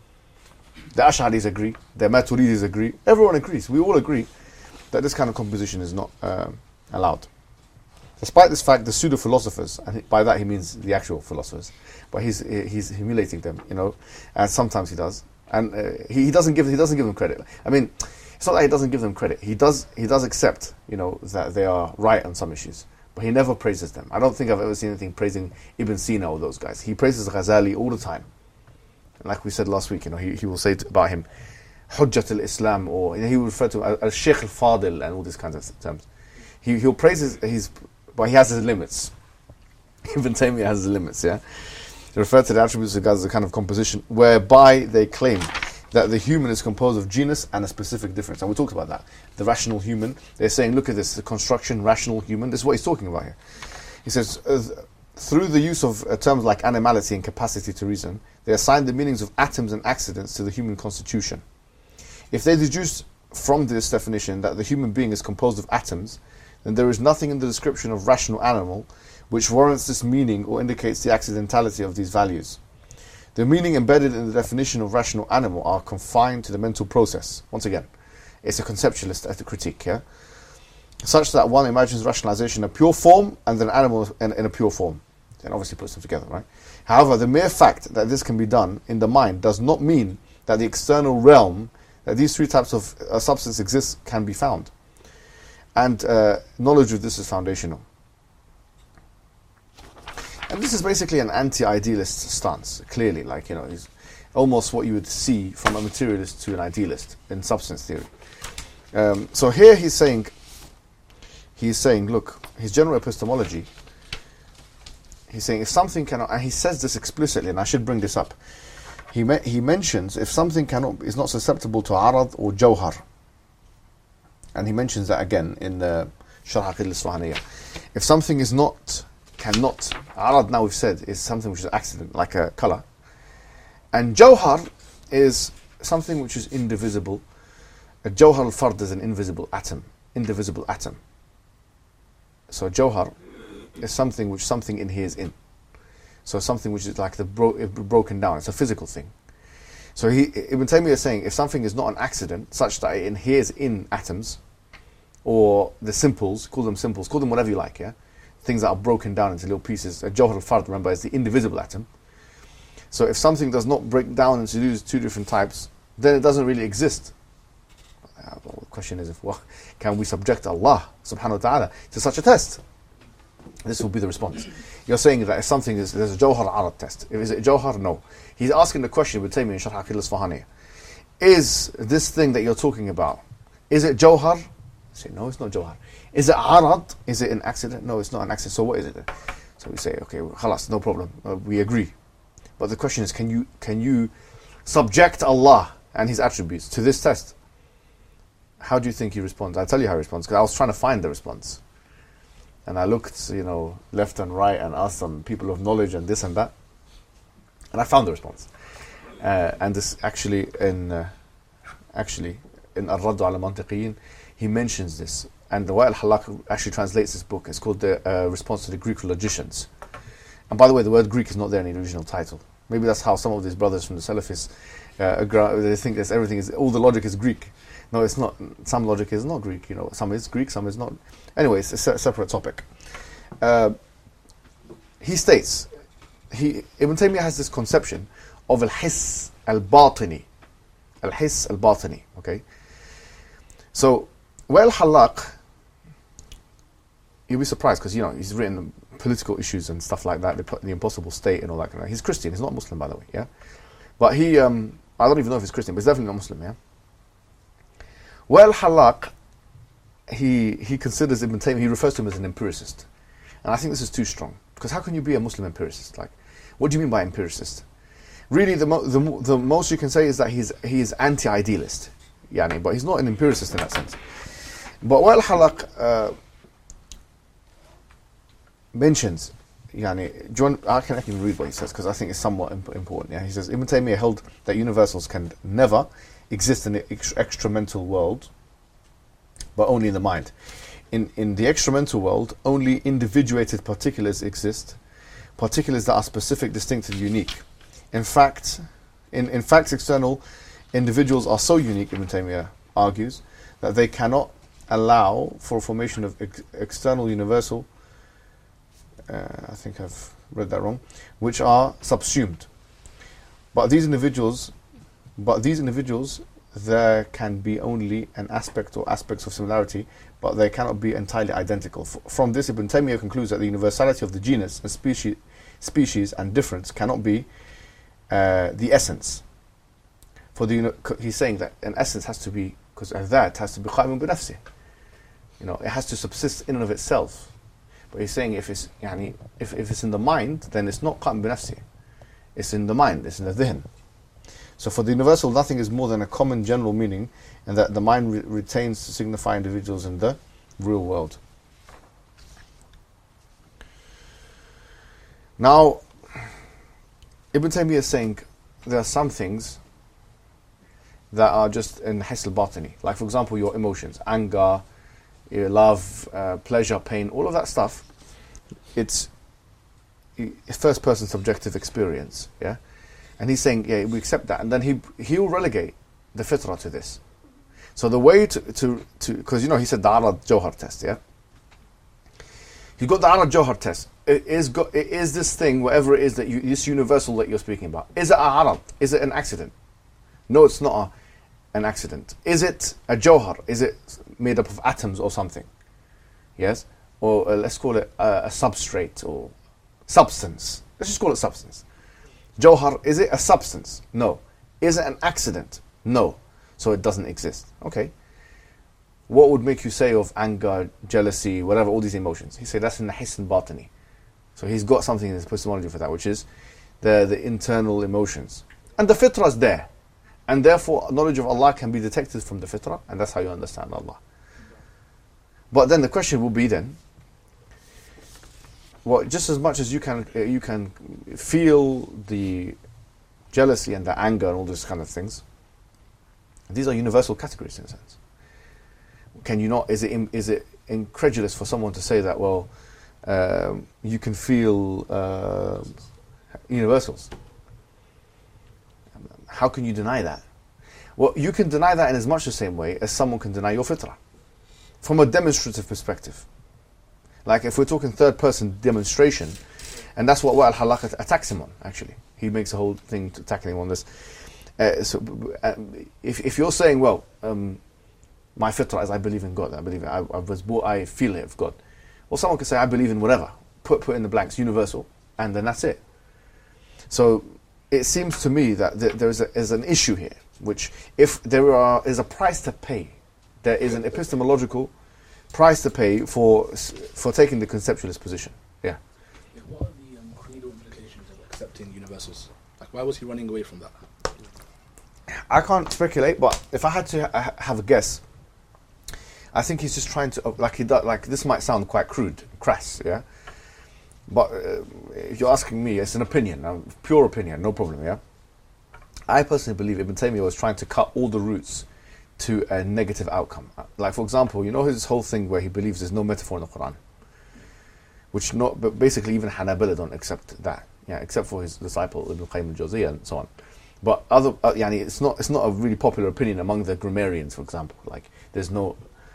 The Ash'aris agree, the Maturidis agree, everyone agrees, we all agree that this kind of composition is not um, allowed. Despite this fact, the pseudo-philosophers, and by that he means the actual philosophers, but he's he's humiliating them, you know, and sometimes he does, and uh, he, he doesn't give he doesn't give them credit. I mean, it's not that he doesn't give them credit. He does he does accept, you know, that they are right on some issues, but he never praises them. I don't think I've ever seen anything praising Ibn Sina or those guys. He praises Ghazali all the time. And like we said last week, you know, he, he will say to, about him, Hujjat al-Islam, or you know, he will refer to al-Sheikh al-Fadil and all these kinds of terms. He, he'll praise his, his, but he has his limits. Ibn Taymiyyah has his limits, yeah? They refer to the attributes of God as a kind of composition whereby they claim that the human is composed of genus and a specific difference. And we talked about that. The rational human, they're saying, look at this, the construction, rational human. This is what he's talking about here. He says, uh, through the use of uh, terms like animality and capacity to reason, they assign the meanings of atoms and accidents to the human constitution. If they deduce from this definition that the human being is composed of atoms, then there is nothing in the description of rational animal which warrants this meaning or indicates the accidentality of these values. The meaning embedded in the definition of rational animal are confined to the mental process. Once again, it's a conceptualist ethic critique, yeah? Such that one imagines rationalization in a pure form and then animal in, in a pure form. And obviously puts them together, right? However, the mere fact that this can be done in the mind does not mean that the external realm, that these three types of uh, substance exist, can be found. And uh, knowledge of this is foundational. And this is basically an anti-idealist stance, clearly, like, you know, it's almost what you would see from a materialist to an idealist in substance theory. Um, so here he's saying, he's saying, look, his general epistemology, he's saying if something cannot, and he says this explicitly, and I should bring this up. He me, he mentions if something cannot is not susceptible to arad or jawhar, and he mentions that again in the Sharh Aqeedah al-Isfahaniyya. If something is not, cannot, arad now we've said, is something which is accident, like a colour. And jawhar is something which is indivisible. A jawhar al-fard is an invisible atom, indivisible atom. So jawhar is something which something inheres in. So something which is like the bro- broken down, it's a physical thing. So he, Ibn Taymiyyah is saying, if something is not an accident, such that it inheres in atoms, or the simples, call them simples, call them whatever you like, yeah? Things that are broken down into little pieces. A jawhar al-fard, remember, is the indivisible atom. So if something does not break down into these two different types, then it doesn't really exist. Uh, well, the question is, if well, can we subject Allah subhanahu wa ta'ala to such a test? This will be the response. You're saying that if something is, there's a jawhar arad test. If is it jawhar? No. He's asking the question, Ibn Taymiyyah in Sharh Aqeedah al-Isfahaniyya. Is this thing that you're talking about, is it jawhar? I say, no, it's not jawhar. Is it arad? Is it an accident? No, it's not an accident. So what is it then? So we say, okay, well, khalas, no problem. Uh, we agree. But the question is, can you can you subject Allah and His attributes to this test? How do you think he responds? I'll tell you how he responds, because I was trying to find the response. And I looked, you know, left and right and asked some people of knowledge and this and that. And I found the response. Uh, and this actually in uh, actually in Ar-Radd ala Mantiqiyin, he mentions this. And the Wa'il Halak actually translates this book. It's called the uh, Response to the Greek Logicians. And by the way, the word Greek is not there in the original title. Maybe that's how some of these brothers from the Salafists, uh, they think that everything is, all the logic is Greek. No, it's not. Some logic is not Greek. You know, some is Greek, some is not. Anyway, it's a se- separate topic. Uh, he states, he Ibn Taymiyyah has this conception of al-hiss al-batini, al-hiss al-batini. Okay. So, Wa'il Halak, you'll be surprised because you know he's written political issues and stuff like that, the, the impossible state and all that kind of. He's Christian. He's not Muslim, by the way. Yeah, but he, um, I don't even know if he's Christian, but he's definitely not Muslim. Yeah. Wa'il Halak, he he considers Ibn Taymiyyah, he refers to him as an empiricist. And I think this is too strong. Because how can you be a Muslim empiricist? Like, what do you mean by empiricist? Really, the, mo- the, mo- the most you can say is that he's he's anti-idealist. Yani, but he's not an empiricist in that sense. But Wa'il Halak uh, mentions, yani, do you want, I can I can read what he says, because I think it's somewhat imp- important. Yeah? He says, Ibn Taymiyyah held that universals can never exist in the ex- extramental world, but only in the mind. In in the extramental world, only individuated particulars exist, particulars that are specific, distinct, and unique. In fact, in, in fact, external individuals are so unique, Ibn Taymiyyah argues, that they cannot allow for formation of ex- external universal, uh, I think I've read that wrong, which are subsumed. But these individuals But these individuals, there can be only an aspect or aspects of similarity, but they cannot be entirely identical. F- from this, Ibn Taymiyyah concludes that the universality of the genus and species, species and difference cannot be uh, the essence. For the uni- he's saying that an essence has to be, because that has to be qa'imun bi nafsih. You know, it has to subsist in and of itself. But he's saying if it's yani, if if it's in the mind, then it's not qa'imun bi nafsih. It's in the mind. It's in the dhihn. So for the universal, nothing is more than a common general meaning, and that the mind re- retains to signify individuals in the real world. Now, Ibn Taymiyyah is saying there are some things that are just in hiss al-batini. Like, for example, your emotions, anger, your love, uh, pleasure, pain, all of that stuff, it's, it's first-person subjective experience, yeah? And he's saying, yeah, we accept that. And then he he will relegate the fitrah to this. So the way to, to, to because, you know, he said the Arad Jawhar test, yeah? He's got the Arad Jawhar test. It is, go, it is this thing, whatever it is, that you, this universal that you're speaking about. Is it a Arad? Is it an accident? No, it's not a, an accident. Is it a Jawhar? Is it made up of atoms or something? Yes? Or uh, let's call it a, a substrate or substance. Let's just call it substance. Jawhar, is it a substance? No. Is it an accident? No. So it doesn't exist. Okay. What would make you say of anger, jealousy, whatever, all these emotions? He said that's in the hiss and batini. So he's got something in his epistemology for that, which is the, the internal emotions. And the fitrah is there. And therefore, knowledge of Allah can be detected from the fitrah, and that's how you understand Allah. But then the question will be then, well, just as much as you can, uh, you can feel the jealousy and the anger and all these kind of things. These are universal categories in a sense. Can you not? Is it in, is it incredulous for someone to say that? Well, um, you can feel uh, universals. How can you deny that? Well, you can deny that in as much the same way as someone can deny your fitrah, from a demonstrative perspective. Like if we're talking third-person demonstration, and that's what Wa'il Halaqa attacks him on. Actually, he makes a whole thing to tackling him on this. Uh, so, uh, if if you're saying, well, um, my fitrah is I believe in God, I believe I, I was born, I feel it of God. Well, someone could say I believe in whatever. Put put in the blanks, universal, and then that's it. So it seems to me that th- there is, a, is an issue here, which if there are is a price to pay, there is an epistemological price to pay for for taking the conceptualist position. Yeah.
Yeah, what are the um, creedal implications of accepting universals? Like, why was he running away from that?
I can't speculate, but if I had to ha- have a guess, I think he's just trying to uh, like he does. Like this might sound quite crude, crass, yeah. But uh, if you're asking me, it's an opinion, a pure opinion, no problem, yeah. I personally believe Ibn Taymiyyah was trying to cut all the routes to a negative outcome. Like, for example, you know his whole thing where he believes there's no metaphor in the Quran, which not, but basically even Hanabila don't accept that, yeah, except for his disciple Ibn Qayyim al-Jawziyah and so on. But other, uh, yani, it's not, it's not a really popular opinion among the grammarians, for example. Like, there's no.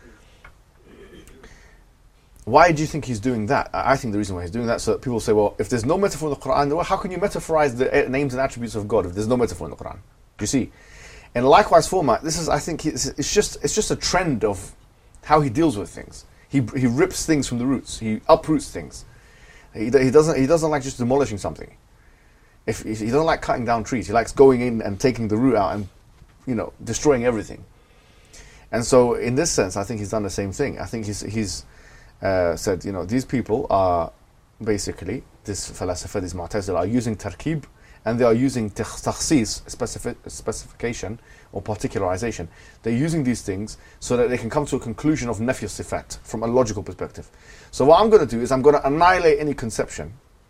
Why do you think he's doing that? I think the reason why he's doing that, so that people say, well, if there's no metaphor in the Quran, well, how can you metaphorize the names and attributes of God if there's no metaphor in the Quran? Do you see? In a likewise format, this is, I think, it's, it's just it's just a trend of how he deals with things. He he rips things from the roots. He uproots things. He he doesn't he doesn't like just demolishing something. If he doesn't like cutting down trees, he likes going in and taking the root out and, you know, destroying everything. And so, in this sense, I think he's done the same thing. I think he's he's uh, said, you know, these people are basically this philosopher, these Mu'tazila are using tarkib, and they are using takhsis, specific, specification or particularization. They're using these things so that they can come to a conclusion of nafy sifat from a logical perspective. So what I'm going to do is I'm going to annihilate any conception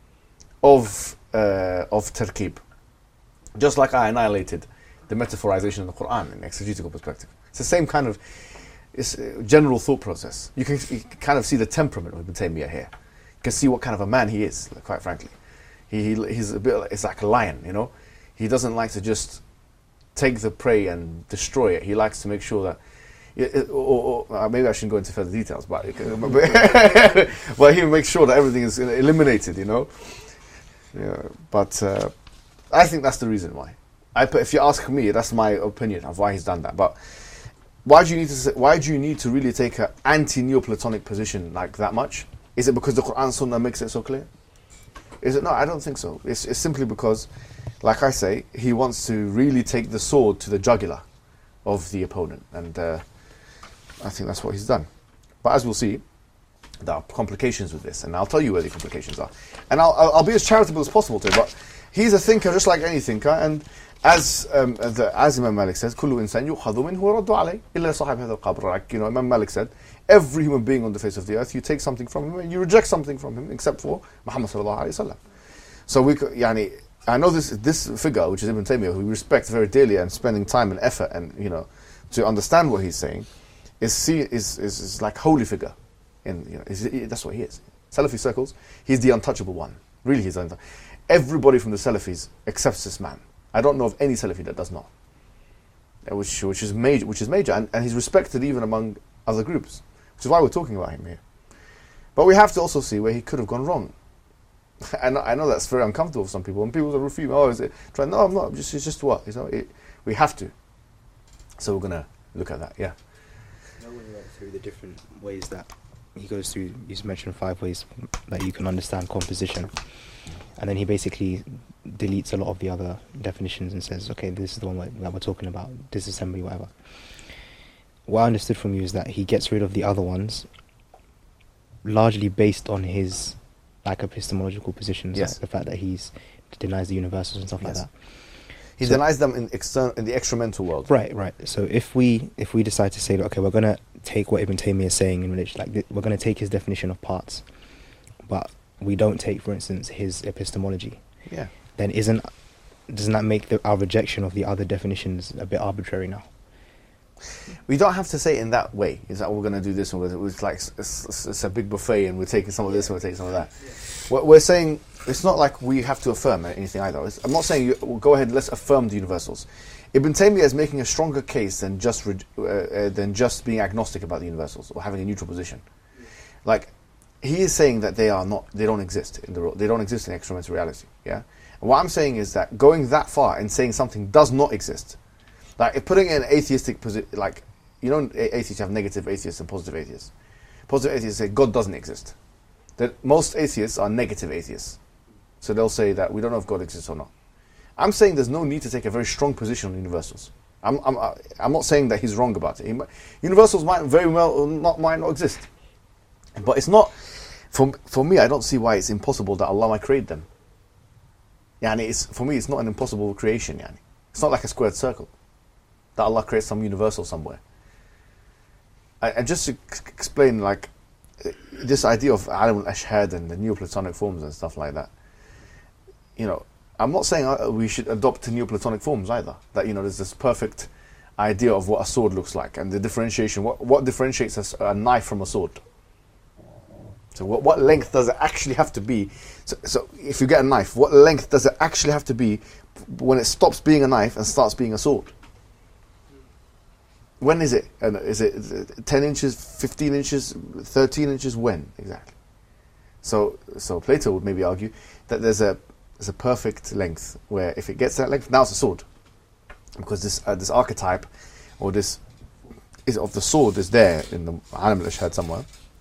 of uh, of tarkib, just like I annihilated the metaphorization of the Quran in exegetical perspective. It's the same kind of it's a general thought process. You can, you can kind of see the temperament of Ibn Taymiyyah here. You can see what kind of a man he is, quite frankly. He, he he's a bit like, it's like a lion, you know. He doesn't like to just take the prey and destroy it. He likes to make sure that, it, it, or, or uh, maybe I shouldn't go into further details, but but he makes sure that everything is eliminated, you know. Yeah, but uh, I think that's the reason why. I, if you ask me, that's my opinion of why he's done that. But why do you need to say, why do you need to really take an anti-Neoplatonic position like that much? Is it because the Quran Sunnah makes it so clear? Is it? No, I don't think so. It's, it's simply because, like I say, he wants to really take the sword to the jugular of the opponent, and uh, I think that's what he's done. But as we'll see, there are complications with this, and I'll tell you where the complications are. And I'll, I'll, I'll be as charitable as possible to him, but he's a thinker just like any thinker, and as um, the, as Imam Malik says, كل إنسان يؤخذ منه ويرد عليه إلا صاحب هذا القبر. Like, you know, Imam Malik said, every human being on the face of the earth, you take something from him and you reject something from him, except for Muhammad sallallahu alaihi wasallam. So we, yani, I know this this figure, which is Ibn Taymiyyah, who we respect very dearly and spending time and effort and, you know, to understand what he's saying, is see is is, is like holy figure, in you know is, is, that's what he is. Salafi circles, he's the untouchable one. Really, he's untouchable. Everybody from the Salafis accepts this man. I don't know of any Salafi that does not, which which is major, which is major, and, and he's respected even among other groups, which is why we're talking about him here. But we have to also see where he could have gone wrong. I know, I know that's very uncomfortable for some people. When people are refusing, oh, is it? Try, no, I'm not. Just, it's just what you know. It, we have to. So we're gonna look at that. Yeah.
No one went through the different ways that he goes through. He's mentioned five ways that you can understand composition, and then he basically deletes a lot of the other definitions and says, okay, this is the one that we're talking about, disassembly, whatever. What I understood from you is that he gets rid of the other ones largely based on his like epistemological positions,
yes.
like the fact that he's denies the universals and stuff
yes.
like that.
He
So-
denies them in external, in the extramental world.
Right, right. So if we if we decide to say, okay, we're gonna take what Ibn Taymiyyah is saying in relation, like th- we're gonna take his definition of parts, but we don't take, for instance, his epistemology,
Yeah.
then isn't doesn't that make the, our rejection of the other definitions a bit arbitrary now?
We don't have to say it in that way. Is that we're going to do this and we're, it's like it's, it's, it's a big buffet and we're taking some of this and we're taking some of that. What we're saying, it's not like we have to affirm anything either. It's, I'm not saying you, well, go ahead, let's affirm the universals. Ibn Taymiyyah is making a stronger case than just re, uh, uh, than just being agnostic about the universals or having a neutral position. Like he is saying that they are not, they don't exist in the ro- they don't exist in extramental reality. Yeah. And what I'm saying is that going that far and saying something does not exist. Like putting in an atheistic position, like you know, a- atheists have negative atheists and positive atheists. Positive atheists say God doesn't exist. That most atheists are negative atheists, so they'll say that we don't know if God exists or not. I'm saying there's no need to take a very strong position on universals. I'm I'm uh, I'm not saying that he's wrong about it. He might, universals might very well not might not exist, but it's not for for me. I don't see why it's impossible that Allah might create them. Yani it's for me, it's not an impossible creation. Yani it's not like a squared circle that Allah creates some universal somewhere. I, and just to c- explain, like, uh, this idea of Alam al-Ashhad and the Neoplatonic forms and stuff like that, you know, I'm not saying uh, we should adopt Neoplatonic forms either. That, you know, there's this perfect idea of what a sword looks like and the differentiation. What, what differentiates a, s- a knife from a sword? So what, what length does it actually have to be? So, so if you get a knife, what length does it actually have to be when it stops being a knife and starts being a sword? When is it? And is it is it ten inches, fifteen inches, thirteen inches? When exactly? So, so Plato would maybe argue that there's a there's a perfect length where if it gets that length, now it's a sword, because this uh, this archetype or this is of the sword is there in the Alam al-Ashhad somewhere.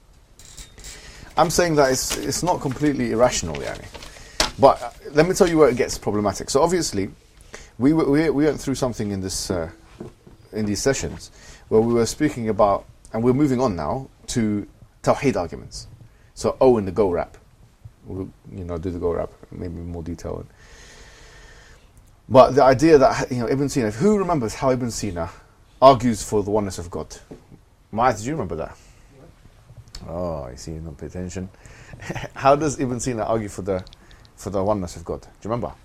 I'm saying that it's it's not completely irrational, yani. But uh, let me tell you where it gets problematic. So obviously, we w- we we went through something in this. Uh, in these sessions where we were speaking about, and we're moving on now to Tawheed arguments. So O in the Go rap. We'll, you know, do the Go rap, maybe in more detail. But the idea that, you know, Ibn Sina, who remembers how Ibn Sina argues for the oneness of God? Ma'at, do you remember that? Oh, I see, you don't pay attention. How does Ibn Sina argue for the for the oneness of God? Do you remember?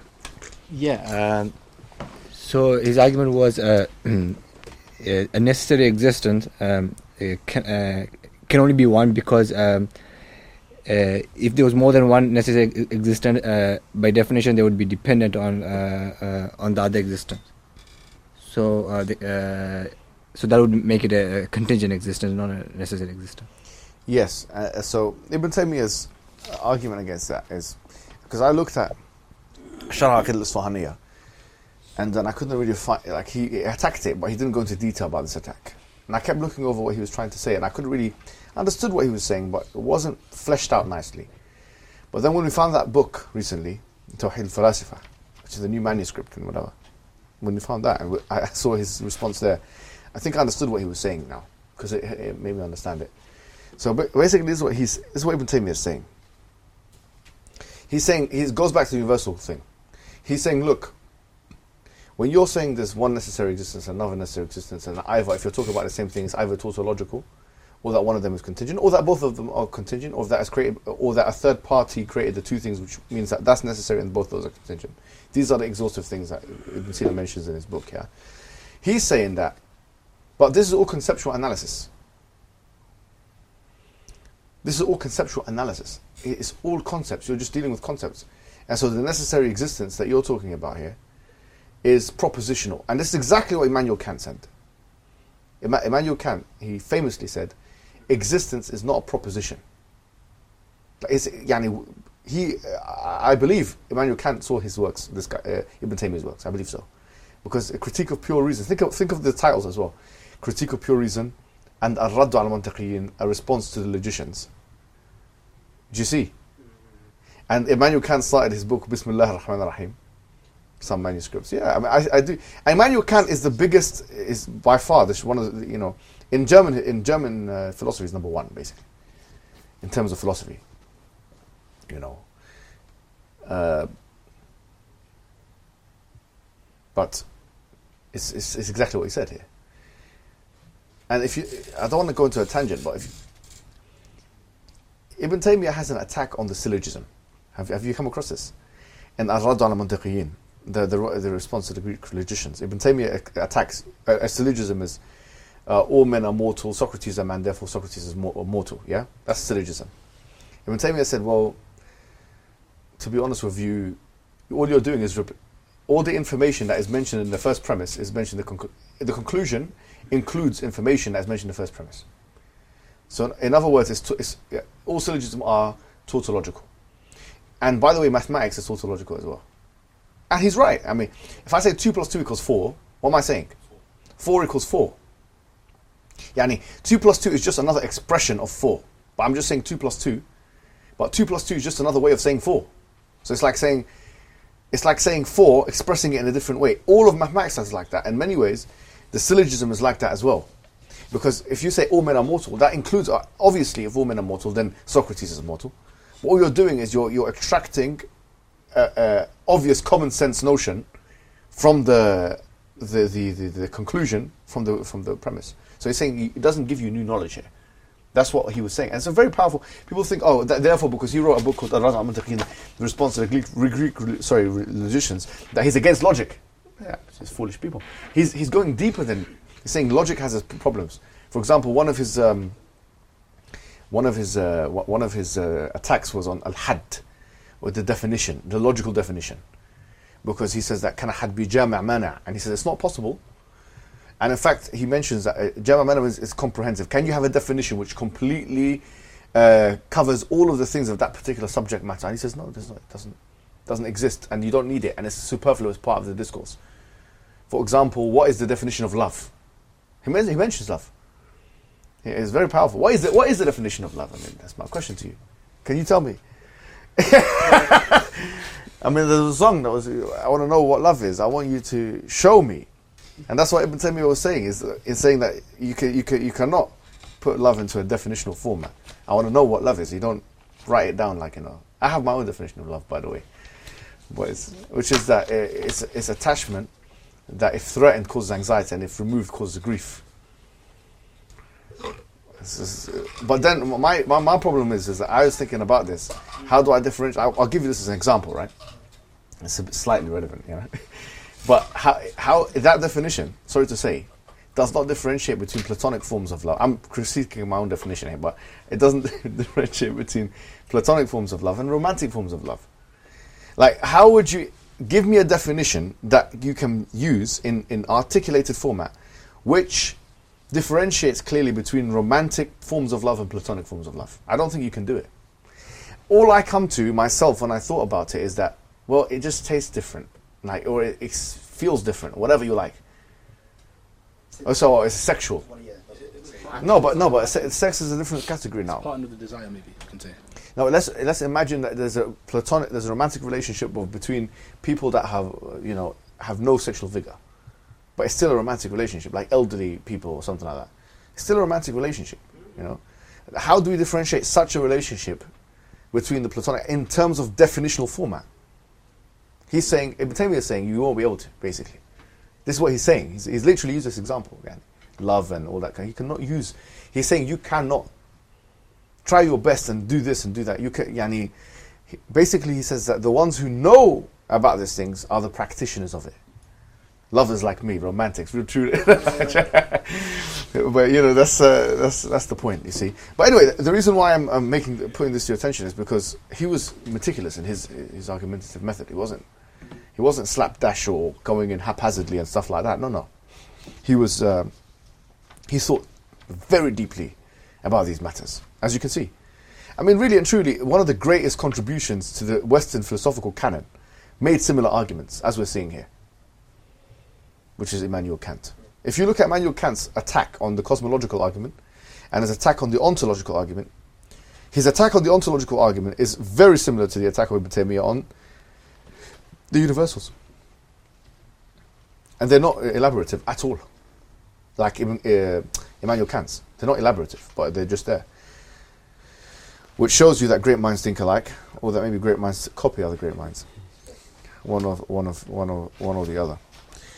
Yeah. Um, so his argument was uh, a necessary existence um, uh, can uh, can only be one because um, uh, if there was more than one necessary e- existence, uh, by definition they would be dependent on uh, uh, on the other existence. So uh, the, uh, so that would make it a, a contingent existence, not a necessary existence.
Yes, uh, so Ibn Taymiyyah's argument against that is, because I looked at Sharh Aqid al-Isfahaniyya, and then I couldn't really find, like he, he attacked it, but he didn't go into detail about this attack. And I kept looking over what he was trying to say, and I couldn't really understood what he was saying, but it wasn't fleshed out nicely. But then when we found that book recently, Tawheed al-Falasifa, which is a new manuscript and whatever, when we found that, and we, I saw his response there, I think I understood what he was saying now, because it, it made me understand it. So basically, this is what he's this is what Ibn Taymiyyah is saying. He's saying he goes back to the universal thing. He's saying, look, when you're saying there's one necessary existence, another necessary existence, and either if you're talking about the same thing, it's either tautological, or that one of them is contingent, or that both of them are contingent, or that is created, or that a third party created the two things, which means that that's necessary and both of those are contingent. These are the exhaustive things that Ibn Sina mentions in his book. Yeah, he's saying that, but this is all conceptual analysis. This is all conceptual analysis. It's all concepts. You're just dealing with concepts. And so the necessary existence that you're talking about here is propositional. And this is exactly what Immanuel Kant said. Ima- Immanuel Kant, he famously said, existence is not a proposition. It's, yani, he, I believe Immanuel Kant saw his works, this guy, uh, Ibn Taymiyyah's works, I believe so. Because a critique of pure reason, think of, think of the titles as well. Critique of pure reason, and Ar-Radd al-Mantiqiyin, a response to the logicians. Do you see? And Immanuel Kant started his book Bismillah ar-Rahman ar-Rahim. Some manuscripts, yeah. I mean, I, I do. Immanuel Kant is the biggest, is by far this one of the, you know, in German in German uh, philosophy is number one basically, in terms of philosophy. You know, uh, But it's, it's, it's exactly what he said here. And if you, I don't want to go into a tangent, but if Ibn Taymiyyah has an attack on the syllogism. Have, have you come across this? In Ar-Radd ala Mantiqiyin, the, the the response to the Greek logicians, Ibn Taymiyyah attacks a, a syllogism as uh, all men are mortal, Socrates is a man, therefore Socrates is mor- mortal. Yeah, that's a syllogism. Ibn Taymiyyah said, well, to be honest with you, all you're doing is rep- all the information that is mentioned in the first premise is mentioned in the, conclu- the conclusion includes information that is mentioned in the first premise. So, in other words, it's, t- it's yeah, all syllogisms are tautological. And by the way, mathematics is tautological as well. And he's right. I mean, if I say two plus two equals four, what am I saying? Four equals four. Yani, two plus two is just another expression of four. But I'm just saying two plus two. But two plus two is just another way of saying four. So it's like saying, it's like saying four, expressing it in a different way. All of mathematics is like that. In many ways, the syllogism is like that as well. Because if you say all men are mortal, that includes, uh, obviously, if all men are mortal, then Socrates is mortal. But all you're doing is you're you're extracting an obvious common sense notion from the the, the, the the conclusion from the from the premise. So he's saying it doesn't give you new knowledge here. That's what he was saying. And it's a very powerful. People think, oh, that, therefore, because he wrote a book called Ar-Radd ala Mantiqiyin, the response to the Greek, Greek sorry logicians, that he's against logic. Yeah, it's just foolish people. He's he's going deeper than he's saying. Logic has its problems. For example, one of his um, one of his uh, one of his uh, attacks was on al-hadd, or the definition, the logical definition, because he says that can a had be jama' mana', and he says it's not possible. And in fact, he mentions that uh, jama' mana' is, is comprehensive. Can you have a definition which completely uh, covers all of the things of that particular subject matter? And he says no, there's not, it doesn't doesn't exist, and you don't need it, and it's a superfluous part of the discourse. For example, what is the definition of love? He, men- he mentions love. It's very powerful. What is the, what is the definition of love? I mean, that's my question to you. Can you tell me? I mean, there's a song that was, I want to know what love is. I want you to show me. And that's what Ibn Taymiyyah was saying, is, is saying that you can, you can, you cannot put love into a definitional format. I want to know what love is. You don't write it down like, you know. I have my own definition of love, by the way. But it's, which is that it's, it's attachment that if threatened causes anxiety and if removed causes grief. Is, but then my, my, my problem is, is that I was thinking about this. How do I differentiate? I'll, I'll give you this as an example, right? It's a bit slightly relevant, you know. But how, how that definition, sorry to say, does not differentiate between platonic forms of love. I'm critiquing my own definition here, but it doesn't differentiate between platonic forms of love and romantic forms of love. Like, how would you give me a definition that you can use in, in articulated format, which differentiates clearly between romantic forms of love and platonic forms of love? I don't think you can do it. All I come to myself when I thought about it is that, well, it just tastes different, like, or it, it feels different, whatever you like. Oh, so it's sexual. No, but no, but se- sex is a different category now.
It's partner of the desire, maybe you can say.
Now let's let's imagine that there's a platonic, there's a romantic relationship of, between people that have, you know, have no sexual vigor, but it's still a romantic relationship, like elderly people or something like that. It's still a romantic relationship, you know. How do we differentiate such a relationship between the platonic in terms of definitional format? He's saying, Ibn Taymiyyah is saying, you won't be able to, basically. This is what he's saying. He's, he's literally used this example again, love and all that kind. He cannot use. He's saying you cannot. Try your best and do this and do that. You can, yani, he, basically, he says that the ones who know about these things are the practitioners of it. Lovers like me, romantics, real true. But you know, that's uh, that's that's the point. You see. But anyway, the, the reason why I'm, I'm making putting this to your attention is because he was meticulous in his his argumentative method. He wasn't he wasn't slapdash or going in haphazardly and stuff like that. No, no. He was uh, he thought very deeply about these matters, as you can see. I mean, really and truly, one of the greatest contributions to the Western philosophical canon made similar arguments, as we're seeing here, which is Immanuel Kant. If you look at Immanuel Kant's attack on the cosmological argument and his attack on the ontological argument, his attack on the ontological argument is very similar to the attack of Ibn Taymiyyah on the universals. And they're not elaborative at all, like Ibn, uh, Immanuel Kant's. They're not elaborative, but they're just there. Which shows you that great minds think alike, or that maybe great minds copy other great minds. One of one of one of one or the other.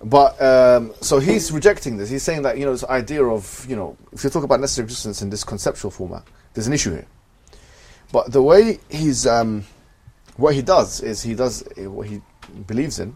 But um, so he's rejecting this. He's saying that, you know, this idea of, you know, if you talk about necessary existence in this conceptual format, there's an issue here. But the way he's, um, what he does is he does what he believes in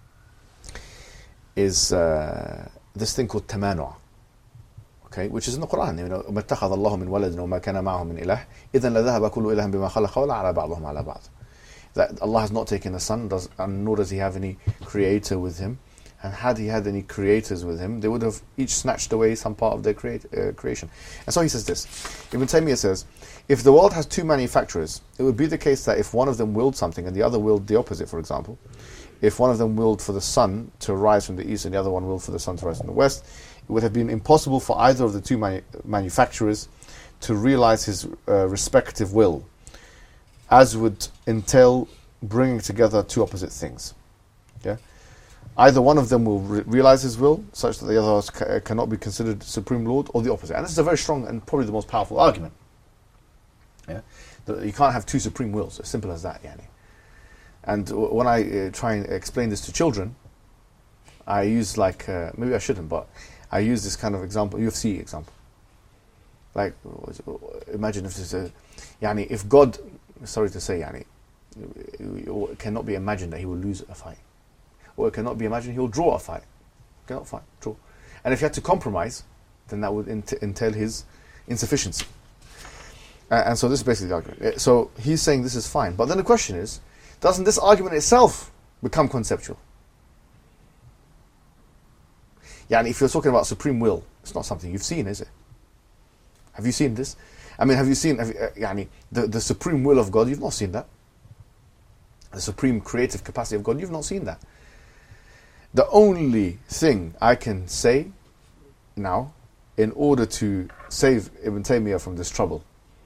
is uh, this thing called tamanu', okay, which is in the Quran. You know, ما اتخذ الله من ولد وما كان معه من إله إذا لذهب كل إله بما خلق ولا على بعضهم على بعض. That Allah has not taken a son, does, and nor does He have any creator with Him. And had He had any creators with Him, they would have each snatched away some part of their create, uh, creation. And so he says this. Ibn Taymiyyah says, if the world has two manufacturers, it would be the case that if one of them willed something and the other willed the opposite, for example, if one of them willed for the sun to rise from the east and the other one willed for the sun to rise from the west, it would have been impossible for either of the two manu- manufacturers to realize his uh, respective will, as would entail bringing together two opposite things. Yeah? Either one of them will re- realize his will, such that the other ca- cannot be considered Supreme Lord, or the opposite. And this is a very strong and probably the most powerful argument. Yeah? The, you can't have two supreme wills, as simple as that. Yani. And w- when I uh, try and explain this to children, I use like, uh, maybe I shouldn't, but I use this kind of example, U F C example. Like, imagine if this is a, yani, if God, sorry to say, yani, it cannot be imagined that He will lose a fight. Or it cannot be imagined He'll draw a fight. Cannot fight, draw. And if He had to compromise, then that would ent- entail His insufficiency. Uh, and so this is basically the argument. So he's saying this is fine. But then the question is, doesn't this argument itself become conceptual? Yeah, and if you're talking about supreme will, it's not something you've seen, is it? Have you seen this? I mean, have you seen have you, uh, yani, the, the supreme will of God? You've not seen that. The supreme creative capacity of God, you've not seen that. The only thing I can say now, in order to save Ibn Taymiyyah from this trouble,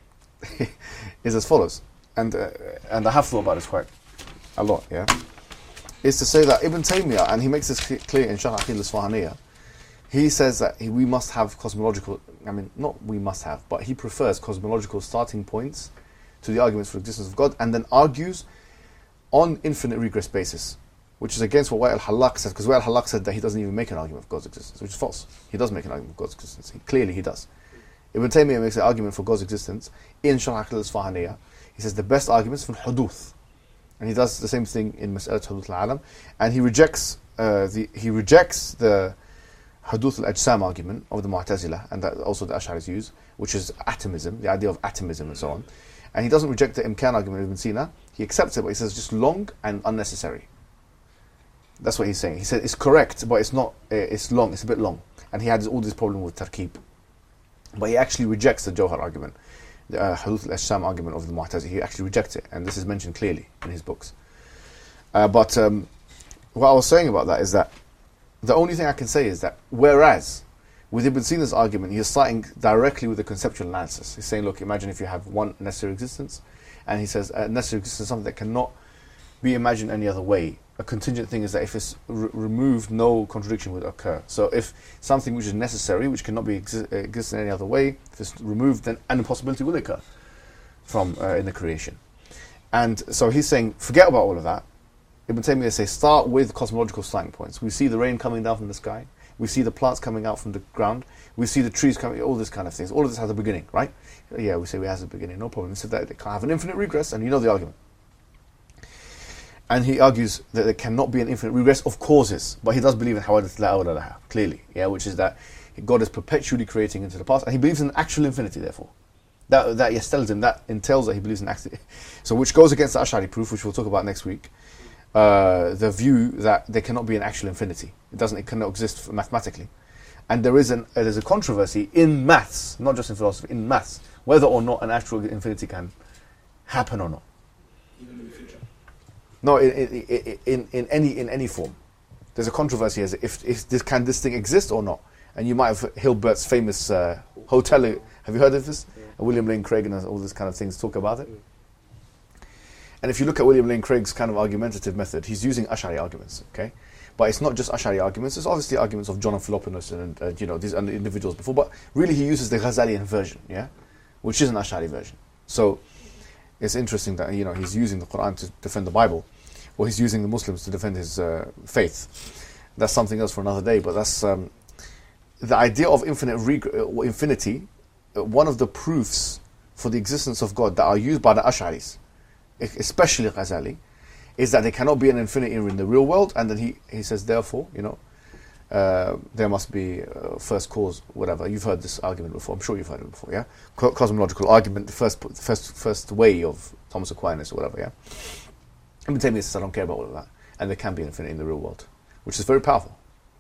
is as follows, and uh, and I have thought about this quite a lot, yeah, is to say that Ibn Taymiyyah, and he makes this clear in Sharh Aqeedah al-Isfahaniyya, he says that he, we must have cosmological, I mean, not we must have, but he prefers cosmological starting points to the arguments for the existence of God, and then argues on infinite regress basis, which is against what Wa'il al-Hallaq said, because Wa'il al-Hallaq said that he doesn't even make an argument of God's existence, which is false. He does make an argument of God's existence. He, clearly he does. Ibn Taymiyyah makes an argument for God's existence in Sharh Aqeedah al-Isfahaniyya. He says the best arguments from Huduth. And he does the same thing in Mas'alat Huduth al-Alam. And he rejects uh, the he rejects the Huduth al-Ajsam argument of the Mu'tazila, and that also the Ash'aris use, which is atomism, the idea of atomism and so on. And he doesn't reject the Imkan argument of Ibn Sina. He accepts it, but he says it's just long and unnecessary. That's what he's saying. He said it's correct, but it's not. Uh, it's long. It's a bit long. And he had all this problem with Tarkib. But he actually rejects the Jawhar argument, the uh, Huduth al-Ajsam argument of the Mu'tazila. He actually rejects it, and this is mentioned clearly in his books. Uh, but um, what I was saying about that is that the only thing I can say is that whereas with Ibn Sina's argument, he is starting directly with the conceptual analysis. He's saying, look, imagine if you have one necessary existence, and he says uh, necessary existence is something that cannot be imagined any other way. A contingent thing is that if it's r- removed, no contradiction would occur. So if something which is necessary, which cannot be exi- exist in any other way, if it's removed, then an impossibility will occur from uh, in the creation. And so he's saying, forget about all of that. Ibn Taymiyyah says, start with cosmological starting points. We see the rain coming down from the sky. We see the plants coming out from the ground. We see the trees coming, all this kind of things. All of this has a beginning, right? Yeah, we say it has a beginning, no problem. He said that it can have an infinite regress, and you know the argument. And he argues that there cannot be an infinite regress of causes, but he does believe in hawadith la awwala laha, clearly, yeah, which is that God is perpetually creating into the past, and he believes in actual infinity, therefore. That that yastalzim, that entails that he believes in actual. So which goes against the Ash'ari proof, which we'll talk about next week. Uh, the view that there cannot be an actual infinity. It doesn't. It cannot exist mathematically. And there is an uh, there's a controversy in maths, not just in philosophy, in maths, whether or not an actual infinity can happen or not.
Even in the future.
No, in, in, in, in any in any form, there's a controversy as if if this can this thing exist or not. And you might have Hilbert's famous uh, hotel. Have you heard of this? Yeah. William Lane Craig and all these kind of things talk about it. Yeah. And if you look at William Lane Craig's kind of argumentative method, he's using Ash'ari arguments, okay? But it's not just Ash'ari arguments. It's obviously arguments of John of Philoponus and uh, you know these other individuals before. But really, he uses the Ghazalian version, yeah, which is an Ash'ari version. So it's interesting that you know he's using the Quran to defend the Bible, or he's using the Muslims to defend his uh, faith. that's something else for another day. But that's um, the idea of infinite reg- uh, infinity. Uh, one of the proofs for the existence of God that are used by the Ash'aris, e- especially Ghazali, is that there cannot be an infinity in the real world. And then he, he says, therefore, you know, uh, there must be uh, first cause, whatever. You've heard this argument before. I'm sure you've heard it before, yeah? Co- cosmological argument, the first, first, first way of Thomas Aquinas or whatever, yeah? Ibn Taymiyyah says, I don't care about all of that. And there can be an infinity in the real world, which is very powerful.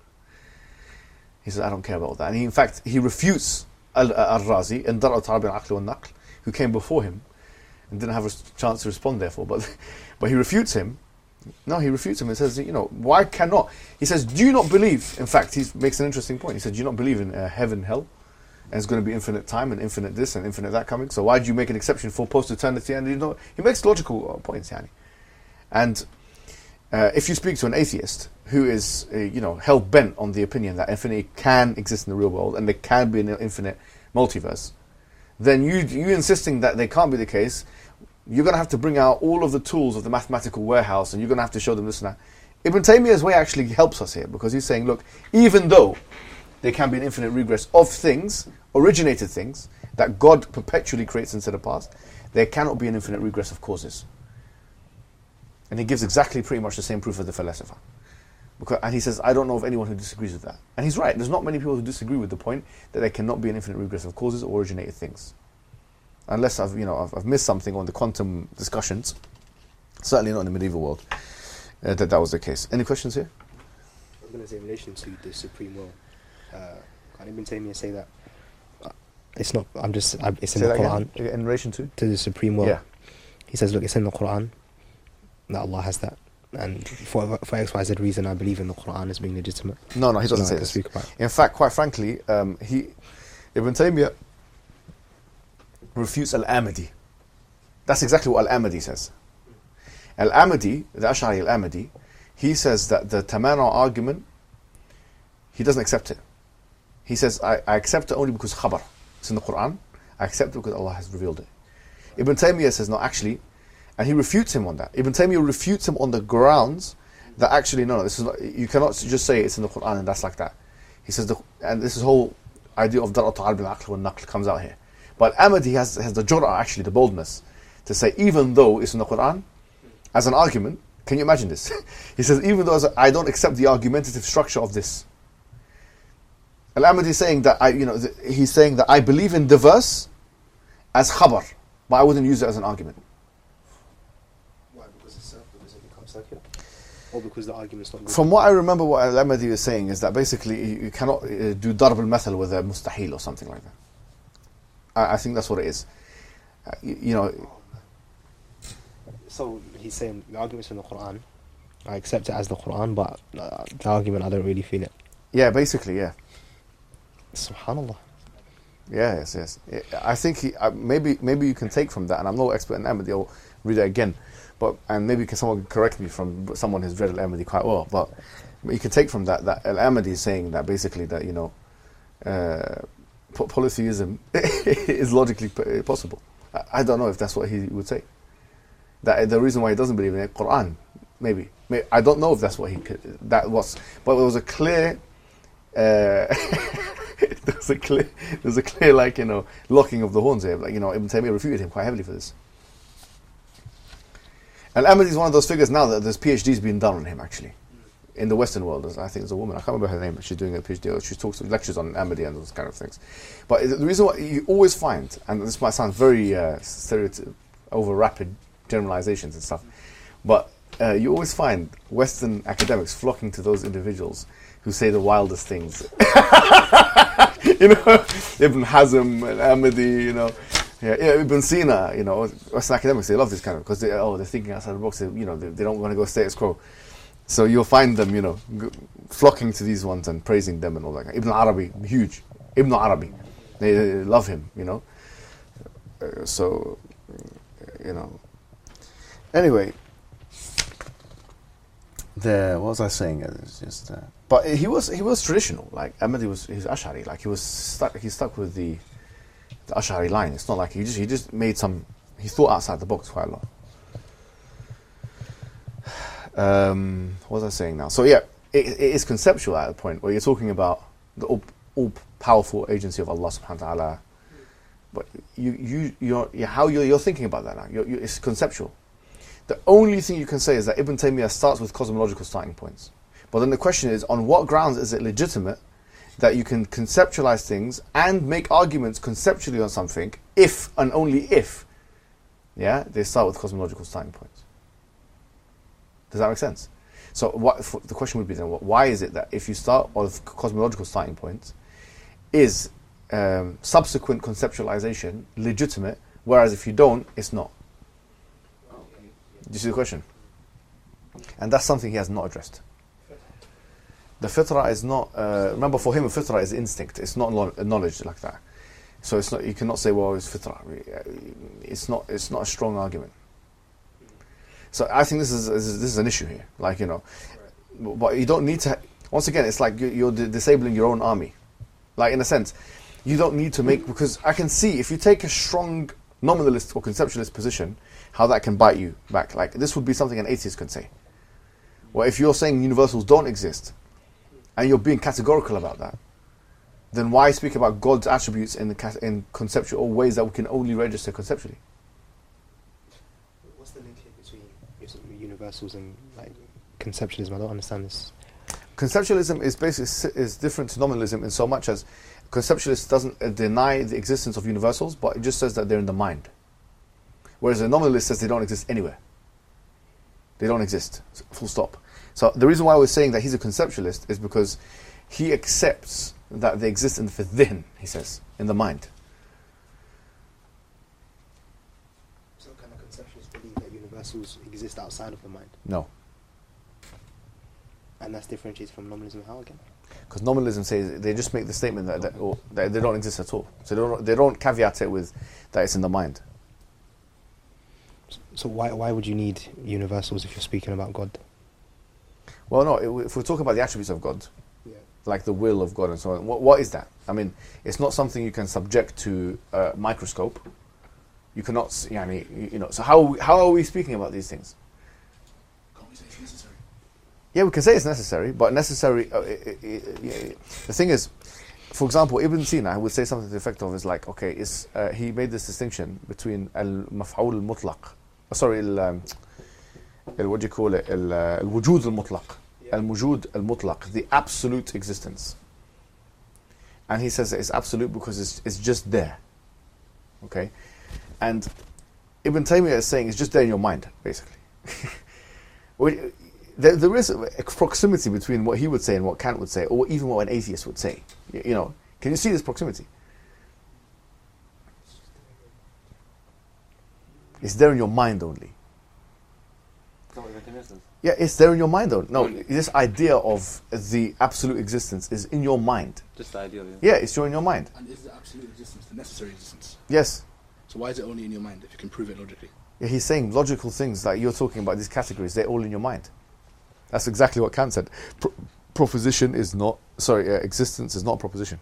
He says, I don't care about all that. And he, in fact, he refutes Al- Al-Razi and Dar' al-Ta'arib al-Aql wal-Naql, who came before him and didn't have a chance to respond, therefore. But, but he refutes him. No, he refutes him and says, you know, why cannot? He says, do you not believe? In fact, he makes an interesting point. He said, do you not believe in uh, heaven, hell? And it's going to be infinite time and infinite this and infinite that coming. So why do you make an exception for post-eternity? And you know, he makes logical uh, points, Yani. And uh, if you speak to an atheist who is, uh, you know, hell-bent on the opinion that infinity can exist in the real world and there can be an infinite multiverse, then you you insisting that they can't be the case, you're going to have to bring out all of the tools of the mathematical warehouse and you're going to have to show them this and that. Ibn Taymiyyah's way actually helps us here because he's saying, look, even though there can be an infinite regress of things, originated things, that God perpetually creates into the past, there cannot be an infinite regress of causes. And he gives exactly pretty much the same proof as the philosopher. Because, and he says, I don't know of anyone who disagrees with that. And he's right, there's not many people who disagree with the point that there cannot be an infinite regress of causes or originated things. Unless I've, you know, I've, I've missed something on the quantum discussions. Certainly not in the medieval world uh, that that was the case. Any questions here?
I was going to say in relation to the supreme will, uh, can Ibn Taymiyyah say that uh, it's not, I'm just, I, it's in
Say
the
that
Quran,
again? In relation to?
to the supreme will.
Yeah.
He says, look, it's in the Quran that Allah has that. And for, for X Y Z reason, I believe in the Quran as being legitimate.
No, no, he doesn't
No, I
say
can
this.
speak about it.
In fact, quite frankly, um, he, Ibn Taymiyyah refutes Al-Amadi. That's exactly what Al-Amadi says. Al-Amadi, the Ash'ari Al-Amadi, he says that the Tamana argument, he doesn't accept it. He says, I, I accept it only because khabar. It's in the Quran. I accept it because Allah has revealed it. Ibn Taymiyyah says, no, actually, and he refutes him on that. Ibn Taymiyyah refutes him on the grounds that actually, no, no, this is not, you cannot just say it's in the Quran and that's like that. He says, the, and this is whole idea of Dar' al-Ta'arib al-Aql wal-Naql comes out here. But Ahmadi has, has the jur'ah, actually, the boldness, to say, even though it's in the Quran, as an argument, can you imagine this? He says, even though as a, I don't accept the argumentative structure of this. Al-Ahmadi is saying that, I, you know, th- he's saying that I believe in the verse as khabar, but I wouldn't use it as an argument.
Why? Because it's circular, does it become circular? Or because the argument's not good?
From what I remember, what Al-Ahmadi is saying is that basically you, you cannot uh, do darb al-mathal with a mustahil or something like that. I, I think that's what it is. Uh, you, you know,
So he's saying the argument's in the Quran. I accept it as the Quran, but uh, the argument, I don't really feel it.
yeah, basically, yeah.
Subhanallah.
Yeah, yes, yes. I think he, uh, maybe maybe you can take from that, and I'm no expert in Ahmadi, I'll read it again, but and maybe can someone correct me from someone who's read Al-Ahmadi quite well, but you can take from that that Al-Ahmadi is saying that basically that, you know, uh, po- polytheism is logically p- possible. I, I don't know if that's what he would say. That the reason why he doesn't believe in it, Quran, maybe. May- I don't know if that's what he could, that was, but there was a clear. Uh, there's a clear, there's a clear, like, you know, locking of the horns here. Like, you know, Ibn Taymiyyah refuted him quite heavily for this. And Ahmadi is one of those figures now that there's PhDs being done on him, actually, in the Western world. There's, I think there's a woman, I can't remember her name, but she's doing a PhD. She talks lectures on Ahmadi and those kind of things. But the reason why you always find, and this might sound very uh, stereotyp- over rapid generalizations and stuff, but uh, you always find Western academics flocking to those individuals who say the wildest things. You know, Ibn Hazm and Ahmadi, you know, yeah, yeah, Ibn Sina, you know, Western academics, they love this kind of, because they, oh, they're thinking outside the box, they, you know, they, they don't want to go status quo. So you'll find them, you know, g- flocking to these ones and praising them and all that. Ibn Arabi, huge. Ibn Arabi, they, they love him, you know. Uh, so, you know. Anyway, the what was I saying? It's just, uh, but he was he was traditional. Like Ahmadi was he's Ash'ari. Like he was stuck. He stuck with the the Ash'ari line. It's not like he just he just made some. He thought outside the box quite a lot. Um, what was I saying now? So yeah, it, it is conceptual at a point where you're talking about the all, all powerful agency of Allah subhanahu wa ta'ala. But you, you, you're, you're, how you're, you're thinking about that now, you're, you're, it's conceptual. The only thing you can say is that Ibn Taymiyyah starts with cosmological starting points. But then the question is, on what grounds is it legitimate that you can conceptualize things and make arguments conceptually on something if and only if, yeah, they start with cosmological starting points? Does that make sense? So what, the question would be then, why is it that if you start with cosmological starting points, is um, subsequent conceptualization legitimate, whereas if you don't, it's not? Do you see the question? And that's something he has not addressed. The fitrah is not, uh, remember for him a fitrah is instinct, it's not lo- knowledge like that. So it's not, you cannot say, well, it's fitrah. It's not, it's not a strong argument. So I think this is, this is an issue here. Like, you know, but you don't need to, once again, it's like you're disabling your own army. Like, in a sense, you don't need to make, because I can see if you take a strong nominalist or conceptualist position, how that can bite you back. Like, this would be something an atheist could say. Well, if you're saying universals don't exist, and you're being categorical about that, then why speak about God's attributes in the in conceptual ways that we can only register conceptually?
What's the link here between universals and like conceptualism? I don't understand this.
Conceptualism is basically is different to nominalism in so much as conceptualist doesn't uh, deny the existence of universals, but it just says that they're in the mind. Whereas a nominalist says they don't exist anywhere. They don't exist. Full stop. So the reason why we're saying that he's a conceptualist is because he accepts that they exist in the fidhin, he says, in the mind.
So can a conceptualist believe that universals exist outside of the mind?
No.
And that's differentiated from nominalism how again?
Because nominalism says they just make the statement that, that, or, that they don't exist at all. So they don't, they don't caveat it with that it's in the mind.
So why why would you need universals if you're speaking about God?
Well, no, if we're talking about the attributes of God,
Yeah.
like the will of God and so on, what, what is that? I mean, it's not something you can subject to a microscope. You cannot, s- yani, you know, so how, how are we speaking about these things?
Can't we say it's necessary?
Yeah, we can say it's necessary, but necessary, uh, i- i- i- i- the thing is, for example, Ibn Sina would say something to the effect of, is like, okay, it's, uh, he made this distinction between al-maf'ul al-mutlaq, uh, sorry, al, um, al, what do you call it, al, uh, al-wujud al-mutlaq, al-wujud al-mutlaq, the absolute existence. And he says that it's absolute because it's, it's just there, okay? And Ibn Taymiyyah is saying it's just there in your mind, basically. We- There, there is a proximity between what he would say and what Kant would say, or even what an atheist would say. You, you know, can you see this proximity? It's there in your mind only. Yeah, it's there in your mind only. No, this idea of the absolute existence is in your mind.
Just the idea. Yeah.
Yeah, it's in your mind.
And is the absolute existence the necessary existence?
Yes.
So why is it only in your mind if you can prove it logically?
Yeah, he's saying logical things like you're talking about, these categories, they're all in your mind. That's exactly what Kant said. Pro- proposition is not, sorry, uh, existence is not a proposition.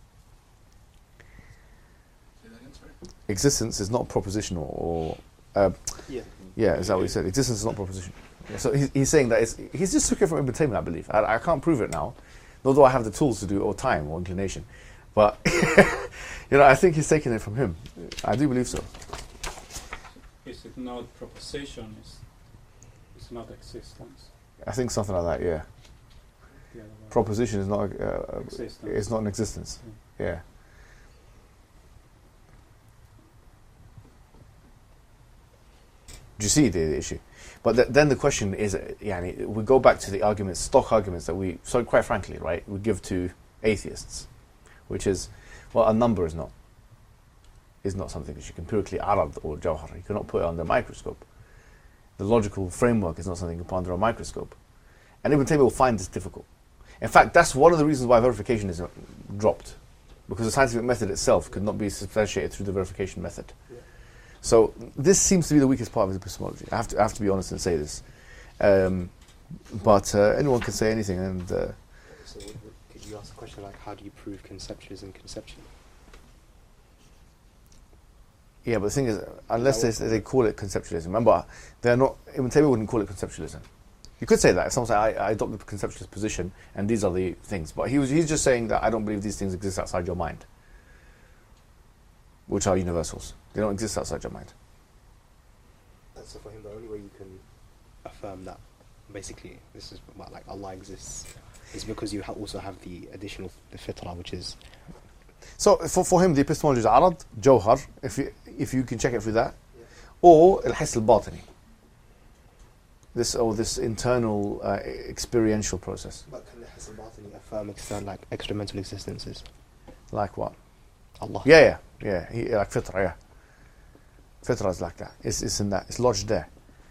Say that again, sorry.
Existence is not propositional, or uh,
Yeah.
yeah, is that what he said? Existence is not proposition. Yeah, so he's, he's saying that it's, he's just took it from Ibn Taymiyyah, I believe. I, I can't prove it now, nor do I have the tools to do, or time, or inclination. But you know, I think he's taking it from him. I do believe so.
Is it not proposition? Is it's not existence?
I think something like that. Yeah,
The other way.
proposition is not uh,
Existence.
it's not an existence. Yeah. Do you see the, the issue? But th- then the question is, uh, yani, we go back to the arguments, stock arguments that we, so quite frankly, right, we give to atheists, which is, well, a number is not, is not something that you can empirically arad or jawhar. You cannot put it under a microscope. The logical framework is not something you can put under a microscope. And Ibn Taymiyyah will find this difficult. In fact, that's one of the reasons why verification is uh, dropped, because the scientific method itself could not be substantiated through the verification method. So this seems to be the weakest part of epistemology. I have to, I have to be honest and say this. Um, but uh, anyone can say anything. And uh,
So what, what, could you ask a question like, how do you prove conceptualism conceptually?
yeah, but the thing is, unless they, they call it conceptualism, remember, they're not. Ibn Taymiyyah wouldn't call it conceptualism. You could say that. If someone said, I, I adopt the conceptualist position, and these are the things. But he was he's just saying that I don't believe these things exist outside your mind, which are universals. They don't exist outside your mind.
And so for him, the only way you can affirm that, basically, this is about like Allah exists, is because you ha- also have the additional the fitrah, which is.
So for, for him, the epistemology is arad, jawhar, if you, if you can check it through that, yeah. Or al-hiss al-batini. This or this internal uh, experiential process.
But can the hiss al-batini affirm external, like extra mental existences?
Like what?
Allah.
Yeah, yeah, yeah. He, like fitra, yeah. Fitra is like that. It's, it's in that. It's lodged there.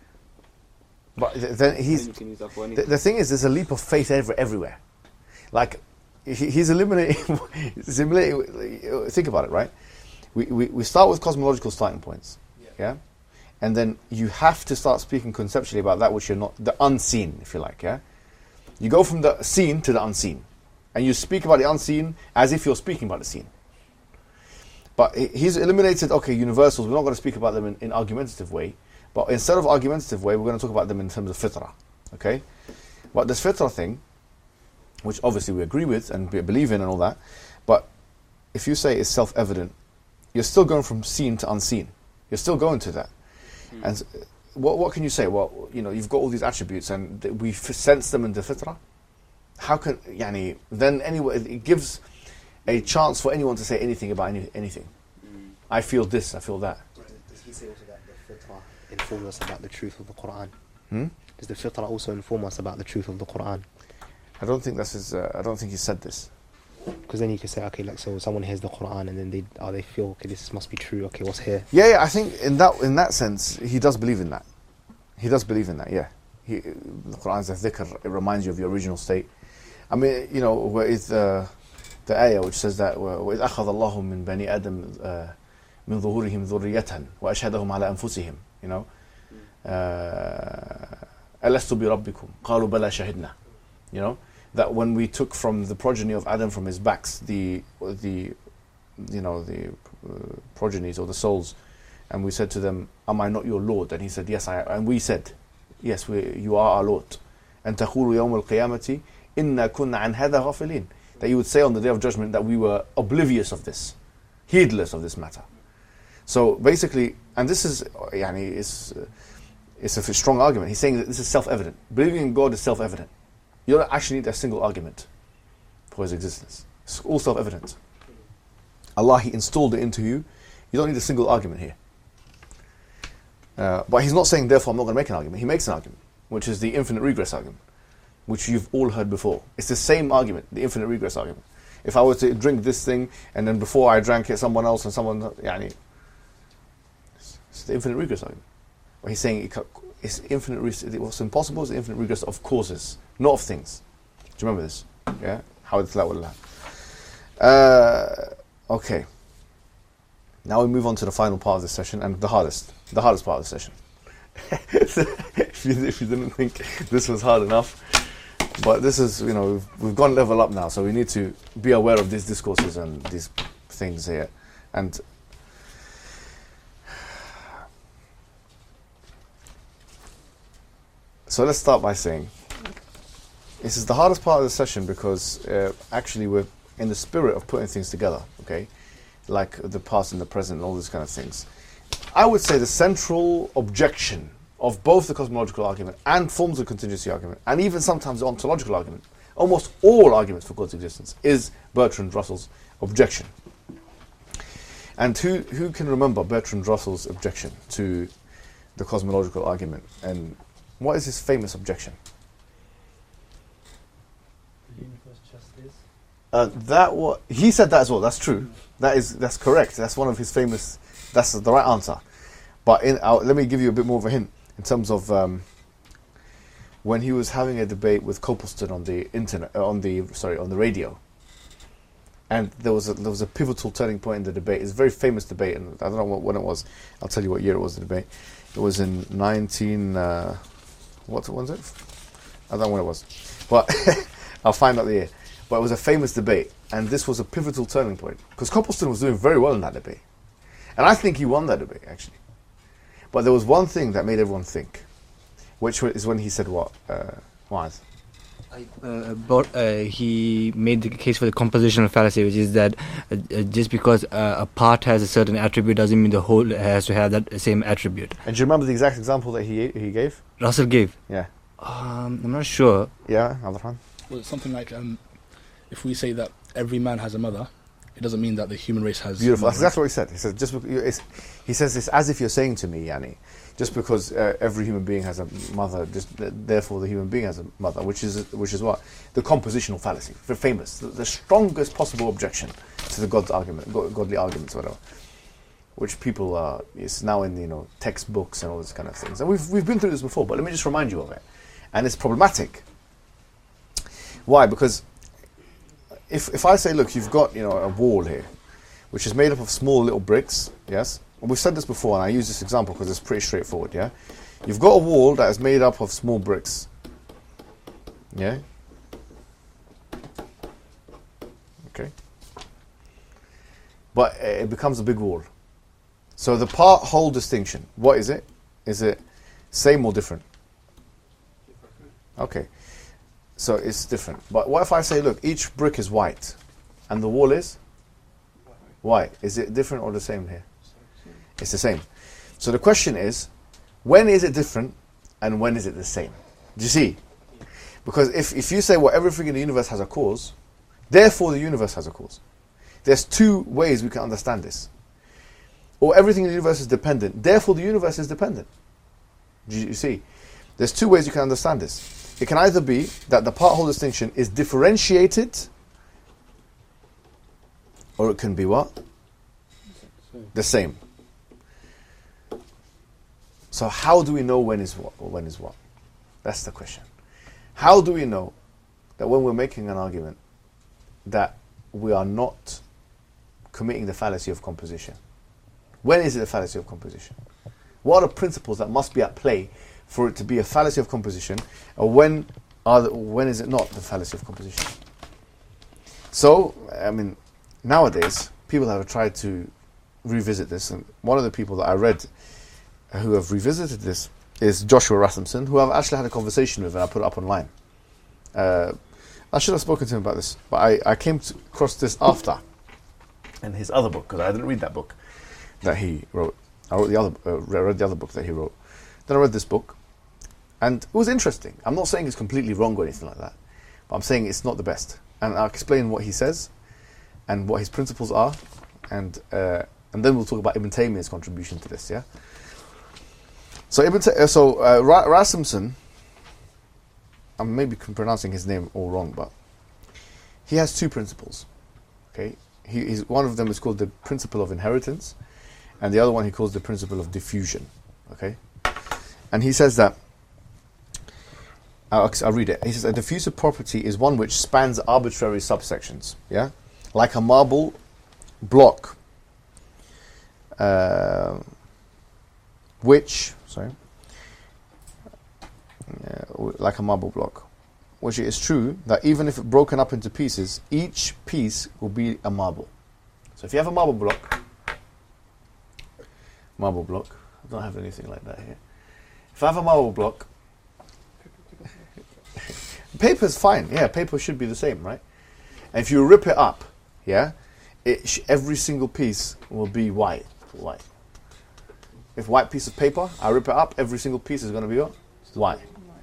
But th- then he's...
You can use that for
The,
anything.
the thing is, there's a leap of faith every, everywhere. Like, he, he's eliminating... he's eliminating think about it, right? We, we, we start with cosmological starting points. Yeah. yeah? And then you have to start speaking conceptually about that which you're not... The unseen, if you like, yeah? You go from the seen to the unseen. And you speak about the unseen as if you're speaking about the seen. But he's eliminated, okay, universals, we're not going to speak about them in an argumentative way. But instead of argumentative way, we're going to talk about them in terms of fitrah. Okay? But this fitrah thing, which obviously we agree with and we believe in and all that, but if you say it's self-evident, you're still going from seen to unseen. You're still going to that. Mm. And what what can you say? Well, you know, you've got all these attributes and th- we f- sense them in the fitrah. How can, yani, then anyway, it gives a chance for anyone to say anything about any, anything. Mm. I feel this, I feel that.
Does, does he say also that the fitrah informs us about the truth of the Quran?
Hmm?
Does the fitrah also inform us about the truth of the Quran?
I don't think that's his, uh, I don't think he said this.
Because then you could say, okay, like, so someone hears the Quran and then they, oh, they feel, okay, this must be true. Okay, what's here?
Yeah, yeah, I think in that in that sense, he does believe in that. He does believe in that. Yeah, he, the Quran's a dhikr. It reminds you of your original state. I mean, you know, where is the the ayah which says that وَإِذْ أَخَذَ اللَّهُ مِنْ بَنِي آدَمَ مِنْ ظُهُورِهِمْ ذُرِّيَّةً وَأَشْهَدَهُمْ عَلَى أَنفُسِهِمْ. You know, أَلَسْتُ بِرَبِّكُمْ قَالُوا بَلَا شَهِدْنَا. You know, that when we took from the progeny of Adam from his backs the the you know the uh, progenies or the souls, and we said to them, "Am I not your Lord?" And he said, "Yes, I am." And we said, "Yes, we, you are our Lord." And تَقُولُ يَوْمَ الْقِيَامَةِ إِنَّا كُنَّا عَنْ هَذَا غَافِلِينَ. That you would say on the Day of Judgment that we were oblivious of this, heedless of this matter. So basically, and this is, yani, it's, uh, it's a strong argument. He's saying that this is self-evident. Believing in God is self-evident. You don't actually need a single argument for his existence. It's all self-evident. Allah, He installed it into you. You don't need a single argument here. Uh, but he's not saying, therefore, I'm not going to make an argument. He makes an argument, which is the infinite regress argument, which you've all heard before. It's the same argument, the infinite regress argument. If I were to drink this thing, and then before I drank it, someone else and someone, yani, it's, it's the infinite regress argument. But he's saying it, it's infinite. What's impossible is the infinite regress of causes, not of things. Do you remember this? Yeah. How it's that Uh Okay. Now we move on to the final part of the session and the hardest, the hardest part of the session. if, you, if you didn't think this was hard enough, but this is, you know, we've, we've gone level up now, so we need to be aware of these discourses and these things here. And so let's start by saying this is the hardest part of the session because uh, actually we're in the spirit of putting things together, okay? Like the past and the present and all these kind of things. I would say the central objection of both the cosmological argument and forms of contingency argument, and even sometimes the ontological argument, almost all arguments for God's existence, is Bertrand Russell's objection. And who, who can remember Bertrand Russell's objection to the cosmological argument? And what is his famous objection?
The universe just is.
Uh, that what he said that as well. That's true. That is that's correct. That's one of his famous. That's the right answer. But in, uh, let me give you a bit more of a hint in terms of um, when he was having a debate with Copleston on the internet, uh, on the sorry, on the radio, and there was a, there was a pivotal turning point in the debate. It's a very famous debate, and I don't know what, when it was. I'll tell you what year it was. The debate. It was in nineteen. Uh, what was it? I don't know when it was, but I'll find out the year. But it was a famous debate, and this was a pivotal turning point because Copleston was doing very well in that debate, and I think he won that debate actually. But there was one thing that made everyone think, which wa- is when he said what? Uh, Muaz?
Uh, but uh, he made the case for the compositional fallacy, which is that uh, uh, just because uh, a part has a certain attribute doesn't mean the whole has to have that same attribute.
And do you remember the exact example that he he gave?
Russell gave.
Yeah.
Um, I'm not sure.
Yeah, Abdurrahman?
Well, it's something like um, if we say that every man has a mother, it doesn't mean that the human race has.
Beautiful.
a
That's
mother.
exactly what he said. He said just bec- you- it's, he says it's as if you're saying to me, Yani, just because uh, every human being has a mother, just th- therefore the human being has a mother, which is which is what the compositional fallacy, very famous, the, the strongest possible objection to the God's argument, go- godly arguments, whatever, which people are is now in you know textbooks and all this kind of things. And we've we've been through this before, but let me just remind you of it. And it's problematic. Why? Because if if I say, look, you've got you know a wall here, which is made up of small little bricks, yes? And we've said this before, and I use this example because it's pretty straightforward, yeah? You've got a wall that is made up of small bricks, yeah? Okay. But uh, it becomes a big wall. So the part-whole distinction, what is it? Is it same or different? Okay. So it's different. But what if I say, look, each brick is white, and the wall is white? Is it different or the same here? It's the same. So the question is, when is it different and when is it the same? Do you see? Because if, if you say, well, everything in the universe has a cause, therefore the universe has a cause. There's two ways we can understand this. Or everything in the universe is dependent, therefore the universe is dependent. Do you, you see? There's two ways you can understand this. It can either be that the part-whole distinction is differentiated, or it can be what? The same. So how do we know when is what or when is what? That's the question. How do we know that when we're making an argument that we are not committing the fallacy of composition? When is it a fallacy of composition? What are the principles that must be at play for it to be a fallacy of composition, or when are the, when is it not the fallacy of composition? So, I mean, nowadays people have tried to revisit this, and one of the people that I read who have revisited this is Joshua Rasmussen, who I've actually had a conversation with, and I put it up online. Uh, I should have spoken to him about this, but I, I came to, across this after in his other book, because I didn't read that book that he wrote. I wrote the other, uh, read the other book that he wrote. Then I read this book, and it was interesting. I'm not saying it's completely wrong or anything like that, but I'm saying it's not the best. And I'll explain what he says and what his principles are, and uh, and then we'll talk about Ibn Taymiyyah's contribution to this. Yeah. So Ibn Ta- uh, so uh, Ra- Rasmussen, I'm maybe pronouncing his name all wrong, but he has two principles. Okay, he, he's, one of them is called the principle of inheritance, and the other one he calls the principle of diffusion. Okay, and he says that. I'll, I'll read it. He says a diffusive property is one which spans arbitrary subsections. Yeah, like a marble block, uh, which sorry, uh, like a marble block, which it is true that even if broken up into pieces, each piece will be a marble. So if you have a marble block, marble block, I don't have anything like that here. If I have a marble block, paper's fine. Yeah, paper should be the same, right? And if you rip it up, yeah, it sh- every single piece will be white. White. If white piece of paper, I rip it up, every single piece is going to be what? White.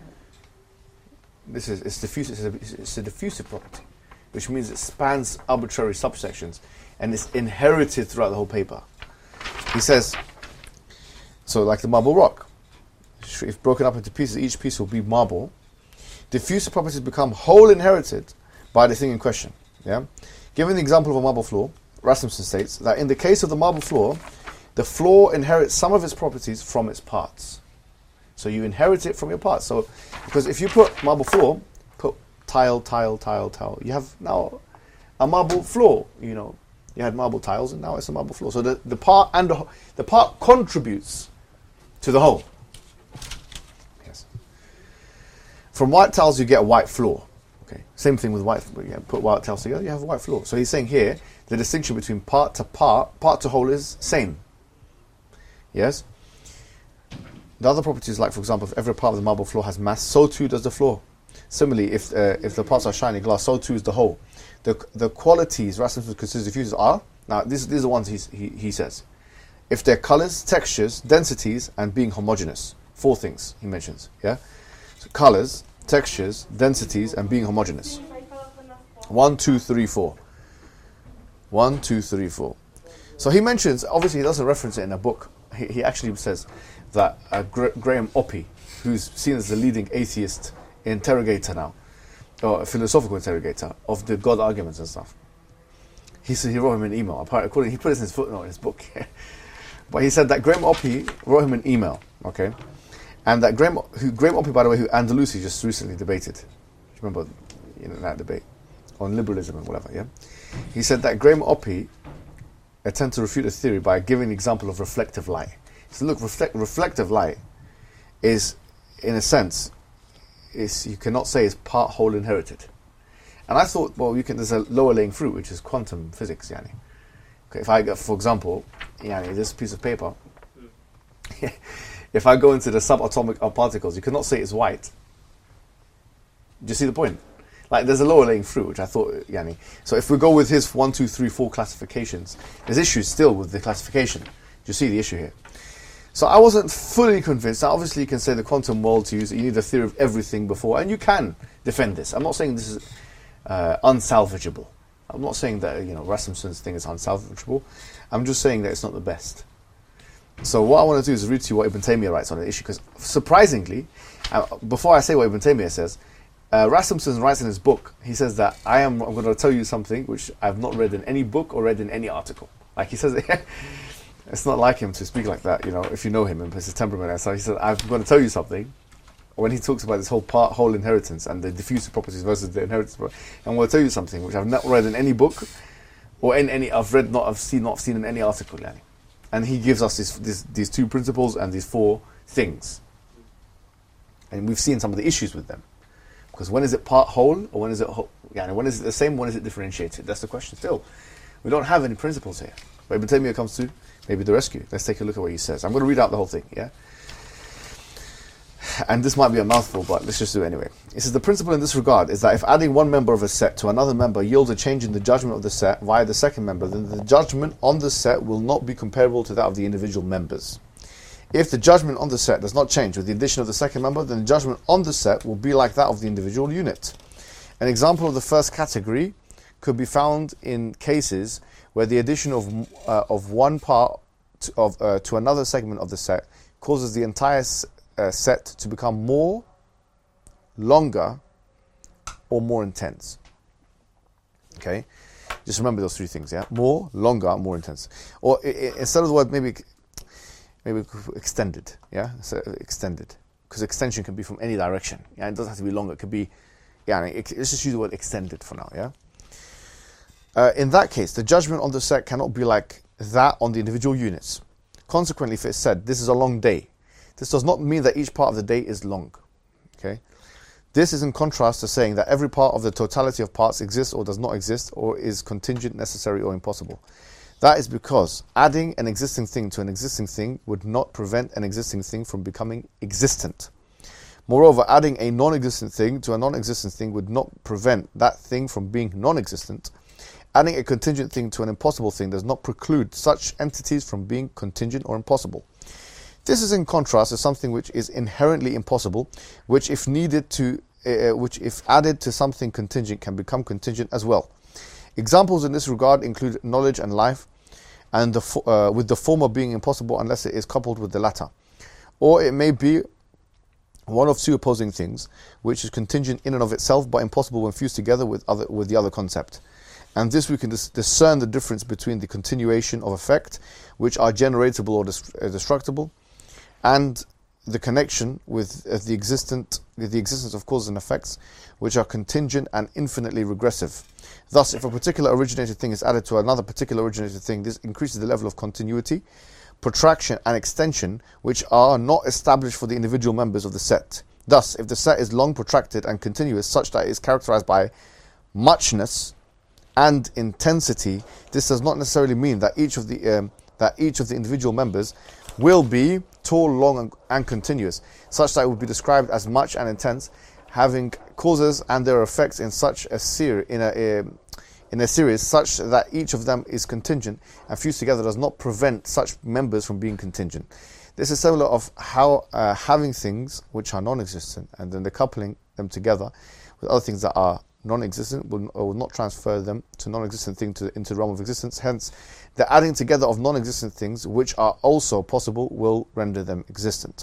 This is it's diffusive. It's a, it's a diffusive property, which means it spans arbitrary subsections and it's inherited throughout the whole paper. He says, so like the marble rock, if broken up into pieces, each piece will be marble. Diffusive properties become whole inherited by the thing in question. Yeah. Given the example of a marble floor, Rasmussen states that in the case of the marble floor, the floor inherits some of its properties from its parts. So you inherit it from your parts. So, because if you put marble floor, put tile, tile, tile, tile, you have now a marble floor. You know, you had marble tiles, and now it's a marble floor. So the, the part and the, wh- the part contributes to the whole. Yes. From white tiles, you get a white floor. Okay. Same thing with white. You put white tiles together, you have a white floor. So he's saying here the distinction between part to part, part to whole is same. Yes. the other properties, like for example, if every part of the marble floor has mass, so too does the floor. Similarly, if uh, if the parts are shiny glass, so too is the whole. The the qualities Rasmussen considers diffusers are, now these, these are the ones he's, he, he says. If they're colors, textures, densities, and being homogeneous. Four things he mentions, yeah? So colors, textures, densities, and being homogeneous. One, two, three, four. One, two, three, four. So he mentions, obviously he doesn't reference it in a book. He, he actually says that uh, Gra- Graham Oppy, who's seen as the leading atheist interrogator now, or a philosophical interrogator of the God arguments and stuff. He said he wrote him an email. Apparently, according, he put this in his footnote in his book. But he said that Graham Oppy wrote him an email, okay, and that Graham, who Graham Oppy, by the way, who Andalusi just recently debated. Do you remember, you know, that debate on liberalism and whatever? Yeah, he said that Graham Oppy attempted to refute the theory by giving an example of reflective light. So look, reflect, reflective light is, in a sense, is you cannot say is part whole inherited. And I thought, well, you can. There's a lower laying fruit, which is quantum physics, yani. Okay, if I go, for example, yani, this piece of paper, if I go into the subatomic particles, you cannot say it's white. Do you see the point? Like, there's a lower laying fruit, which I thought, yani. So if we go with his one, two, three, four classifications, there's issues still with the classification. Do you see the issue here? So I wasn't fully convinced. Now, obviously, you can say the quantum world to use, you need a theory of everything before, and you can defend this. I'm not saying this is uh, unsalvageable. I'm not saying that, you know, Rasmussen's thing is unsalvageable. I'm just saying that it's not the best. So what I want to do is read to you what Ibn Taymiyyah writes on the issue, because surprisingly, uh, before I say what Ibn Taymiyyah says, uh, Rasmussen writes in his book, he says that I am, I'm going to tell you something which I've not read in any book or read in any article. Like he says, it's not like him to speak like that, you know, if you know him and his temperament. So he said, I'm going to tell you something. When he talks about this whole part, whole inheritance and the diffusive properties versus the inheritance, and I'm going to tell you something which I've not read in any book or in any, I've read, not, I've seen, not seen in any article. Yani. And he gives us this, this, these two principles and these four things. And we've seen some of the issues with them. Because when is it part whole or when is it whole? Yani, when is it the same, when is it differentiated? That's the question still. We don't have any principles here. But Ibn Taymiyyah comes to maybe the rescue. Let's take a look at what he says. I'm going to read out the whole thing, yeah? And this might be a mouthful, but let's just do it anyway. It says, the principle in this regard is that if adding one member of a set to another member yields a change in the judgment of the set via the second member, then the judgment on the set will not be comparable to that of the individual members. If the judgment on the set does not change with the addition of the second member, then the judgment on the set will be like that of the individual unit. An example of the first category could be found in cases where the addition of uh, of one part to, of uh, to another segment of the set causes the entire s- uh, set to become more, longer, or more intense. Okay, just remember those three things. Yeah, more, longer, more intense. Or I- I- instead of the word maybe maybe extended. Yeah, so extended, because extension can be from any direction. Yeah, it doesn't have to be longer. It could be, yeah. It, let's just use the word extended for now. Yeah. Uh, in that case, the judgment on the set cannot be like that on the individual units. Consequently, if it's said, this is a long day, this does not mean that each part of the day is long. Okay? This is in contrast to saying that every part of the totality of parts exists or does not exist, or is contingent, necessary, or impossible. That is because adding an existing thing to an existing thing would not prevent an existing thing from becoming existent. Moreover, adding a non-existent thing to a non-existent thing would not prevent that thing from being non-existent. Adding a contingent thing to an impossible thing does not preclude such entities from being contingent or impossible. This is in contrast to something which is inherently impossible, which if needed to, uh, which if added to something contingent can become contingent as well. Examples in this regard include knowledge and life, and the, fo- uh, with the former being impossible unless it is coupled with the latter. Or it may be one of two opposing things, which is contingent in and of itself, but impossible when fused together with other with the other concept. And this we can dis- discern the difference between the continuation of effect, which are generatable or dis- uh, destructible, and the connection with uh, the existent with the existence of causes and effects, which are contingent and infinitely regressive. Thus, if a particular originated thing is added to another particular originated thing, this increases the level of continuity, protraction, and extension, which are not established for the individual members of the set. Thus, if the set is long, protracted, and continuous, such that it is characterized by muchness and intensity, this does not necessarily mean that each of the um, that each of the individual members will be tall, long, and, and continuous, such that it would be described as much and intense, having causes and their effects in such a series, in a, um, in a series such that each of them is contingent and fused together does not prevent such members from being contingent. This is similar of how uh, having things which are non-existent and then the coupling them together with other things that are non-existent will, will not transfer them to non-existent thing to into the realm of existence. Hence, the adding together of non-existent things which are also possible will render them existent.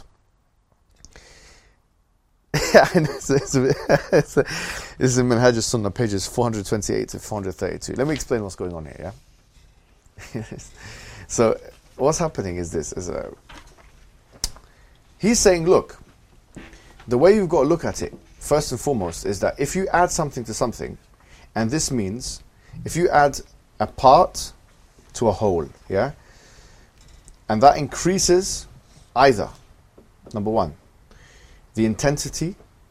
This is in Minhaj al-Sunnah, pages four hundred twenty-eight to four hundred thirty-two. Let me explain what's going on here. Yeah. So, what's happening is this: is a, he's saying, look, the way you've got to look at it, first and foremost, is that if you add something to something, and this means if you add a part to a whole, yeah, and that increases either, number one, the intensity,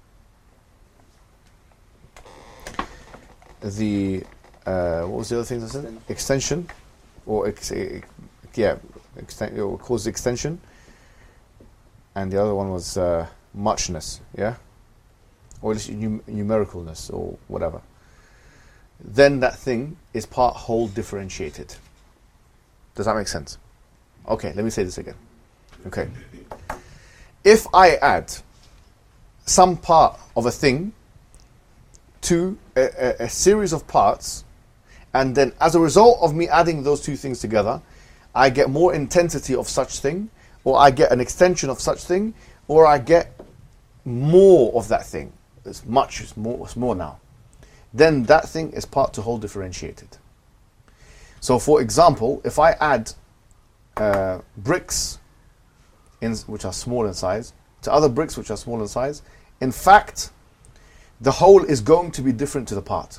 the uh, what was the other thing I said? Extension, or ex- yeah, exten- or cause extension, and the other one was uh, muchness, yeah, or at least num- numericalness or whatever. Then that thing is part whole differentiated. Does that make sense? Okay, let me say this again. Okay, if I add some part of a thing to a, a, a series of parts, and then as a result of me adding those two things together, I get more intensity of such thing, or I get an extension of such thing, or I get more of that thing. It's much, it's more, it's more now. Then that thing is part to whole differentiated. So for example, if I add uh, bricks in, which are small in size to other bricks which are small in size, in fact, the whole is going to be different to the part.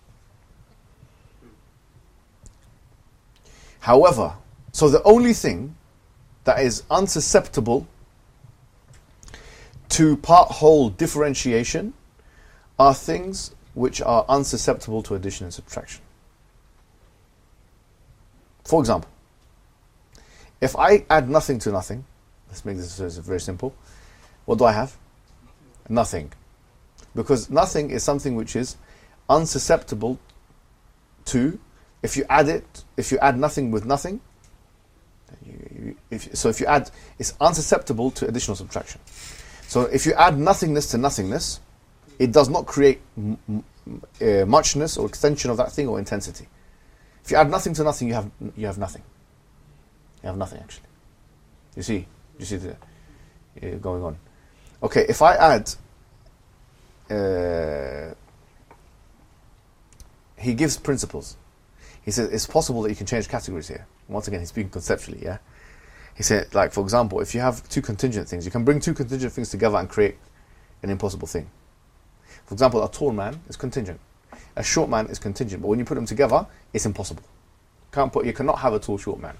However, so the only thing that is unsusceptible to part-whole differentiation are things which are unsusceptible to addition and subtraction. For example, if I add nothing to nothing, let's make this very simple, what do I have? Nothing. Because nothing is something which is unsusceptible to, if you add it, if you add nothing with nothing, you, you, if, so if you add, it's unsusceptible to additional subtraction. So if you add nothingness to nothingness, it does not create m- m- uh, muchness or extension of that thing or intensity. If you add nothing to nothing, you have you have nothing. You have nothing actually. You see, you see the uh, going on. Okay, if I add, uh, he gives principles. He says it's possible that you can change categories here. Once again, he's speaking conceptually. Yeah, he said, like for example, if you have two contingent things, you can bring two contingent things together and create an impossible thing. For example, a tall man is contingent. A short man is contingent, but when you put them together, it's impossible. Can't put, you cannot have a tall, short man.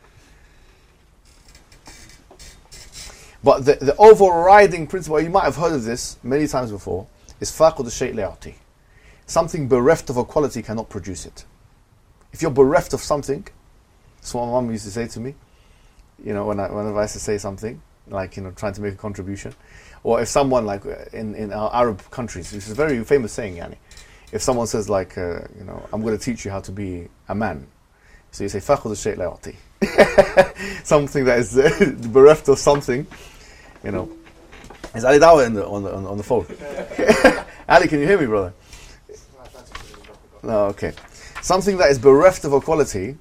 But the, the overriding principle, you might have heard of this many times before, is فاقد الشيء لا يعطي. Something bereft of a quality cannot produce it. If you're bereft of something, that's what my mum used to say to me. You know, when I, whenever I used to say something, like, you know, trying to make a contribution, or if someone, like in, in our Arab countries, which is a very famous saying, yani, if someone says, like, uh, you know, I'm going to teach you how to be a man, so you say فاقد الشيء لا يعطي. Something that is uh, bereft of something, you know. Is Ali Dawa in the, on the on, on the phone? Ali, can you hear me, brother? No, okay. Something that is bereft of a quality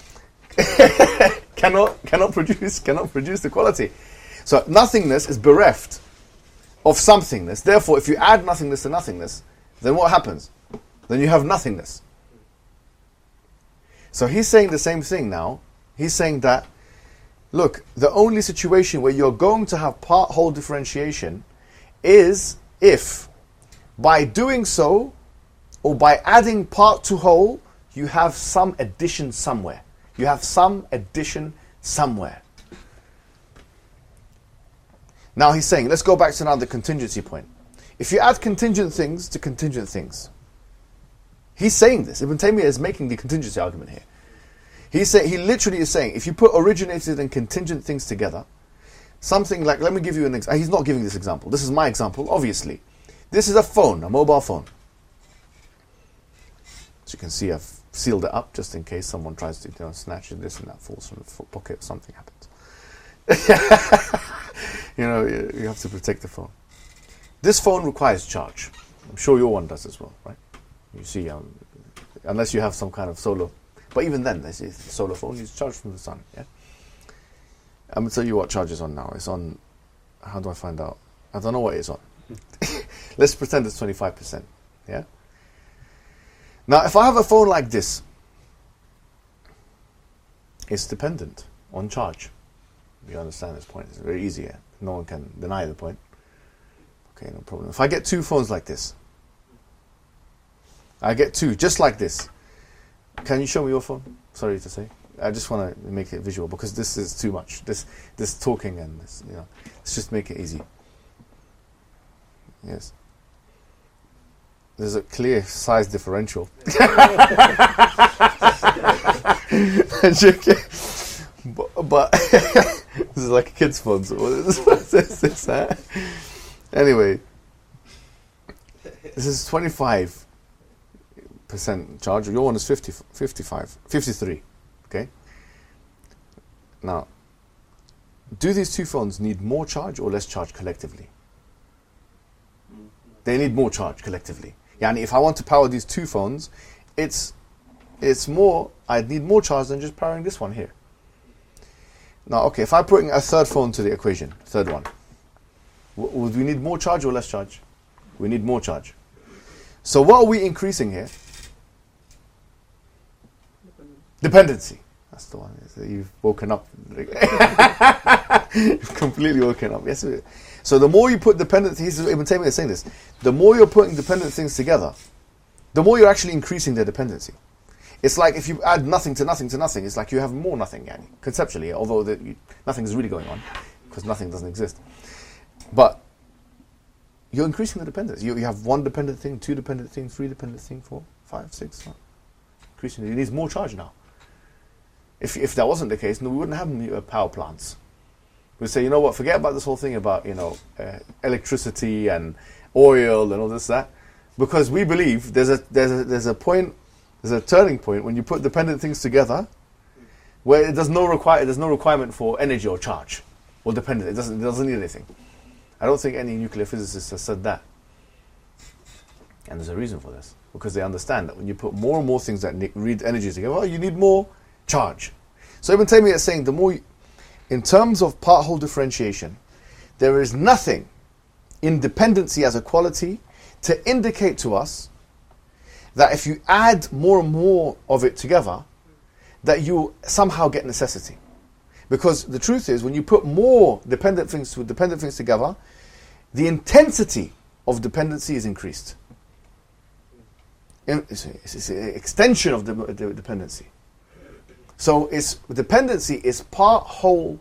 cannot cannot produce cannot produce the quality. So nothingness is bereft of somethingness. Therefore, if you add nothingness to nothingness, then what happens? Then you have nothingness. So he's saying the same thing now. He's saying that, look, the only situation where you're going to have part-whole differentiation is if, by doing so, or by adding part to whole, you have some addition somewhere. You have some addition somewhere. Now he's saying, let's go back to now the contingency point. If you add contingent things to contingent things, he's saying this. Ibn Taymiyyah is making the contingency argument here. He say, he literally is saying, if you put originated and contingent things together, something like, let me give you an example. He's not giving this example. This is my example, obviously. This is a phone, a mobile phone. As you can see, I've sealed it up just in case someone tries to, you know, snatch it, this and that falls from the fo- pocket, something happens. You know, you, you have to protect the phone. This phone requires charge. I'm sure your one does as well, right? You see, um, unless you have some kind of solar, but even then, this is solar phone, you charge from the sun, yeah? I'm going to tell you what charge is on now. It's on, how do I find out? I don't know what it's on. Let's pretend it's twenty-five percent, yeah? Now, if I have a phone like this, it's dependent on charge. You understand this point? It's very easy, yeah? No one can deny the point. Okay, no problem. If I get two phones like this, I get two, just like this. Can you show me your phone? Sorry to say. I just want to make it visual because this is too much. This this talking and this, you know, let's just make it easy. Yes. There's a clear size differential. but, but this is like a kid's phone. So what is this? This, this, huh? Anyway, this is twenty-five percent charge. Your one is fifty, fifty-five, fifty-three. Okay. Now, do these two phones need more charge or less charge collectively? They need more charge collectively. Yani, if I want to power these two phones, it's it's more. I need more charge than just powering this one here. Now, okay, if I'm putting a third phone to the equation, third one, w- would we need more charge or less charge? We need more charge. So what are we increasing here? Dependency. That's the one. You've woken up. You've completely woken up. Yes. So the more you put dependent, he's Ibn Taymiyyah is saying this, the more you're putting dependent things together, the more you're actually increasing their dependency. It's like if you add nothing to nothing to nothing, it's like you have more nothing, yani, conceptually, although the, you, nothing is really going on, because nothing doesn't exist. But you're increasing the dependence. You, you have one dependent thing, two dependent thing, three dependent thing, four, five, six. Seven. Increasing. It needs more charge now. If if that wasn't the case, no, we wouldn't have uh, power plants. We'd say, you know what, forget about this whole thing about, you know, uh, electricity and oil and all this, that. Because we believe there's a there's a there's a point, there's a turning point when you put dependent things together where it does no require there's no requirement for energy or charge or dependent. It doesn't it doesn't need anything. I don't think any nuclear physicist has said that. And there's a reason for this. Because they understand that when you put more and more things that ne- read energy together, well, you need more charge. So Ibn Taymiyyah is saying the more you, in terms of part-whole differentiation, there is nothing in dependency as a quality to indicate to us that if you add more and more of it together, that you somehow get necessity. Because the truth is, when you put more dependent things with dependent things together, the intensity of dependency is increased. It's, it's, it's an extension of the, the dependency. So it's dependency is part whole.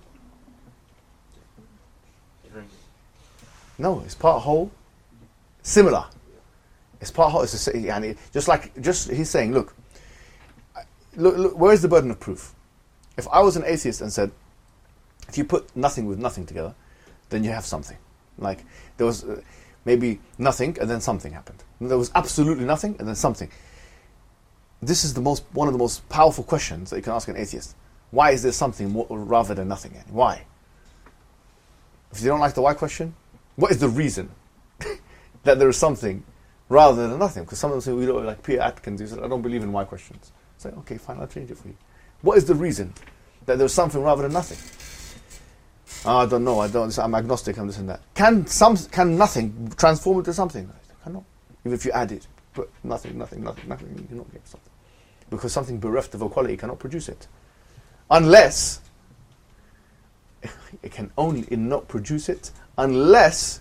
No, it's part whole. Similar. It's part whole. It's a, yani, just like just he's saying. Look, look, look. Where's the burden of proof? If I was an atheist and said, if you put nothing with nothing together, then you have something. Like there was uh, maybe nothing and then something happened. And there was absolutely nothing and then something. This is the most one of the most powerful questions that you can ask an atheist. Why is there something more, rather than nothing? Why? If you don't like the why question, what is the reason that there is something rather than nothing? Because some of them say, we don't, like Peter Atkins, he said, I don't believe in why questions. Say, like, okay, fine, I'll change it for you. What is the reason that there's something rather than nothing? Oh, I don't know. I don't. I'm agnostic. I'm this and that. Can some? Can nothing transform into something? I cannot. Even if you add it, but nothing, nothing, nothing, nothing, you cannot get something, because something bereft of a quality cannot produce it, unless it can only not produce it unless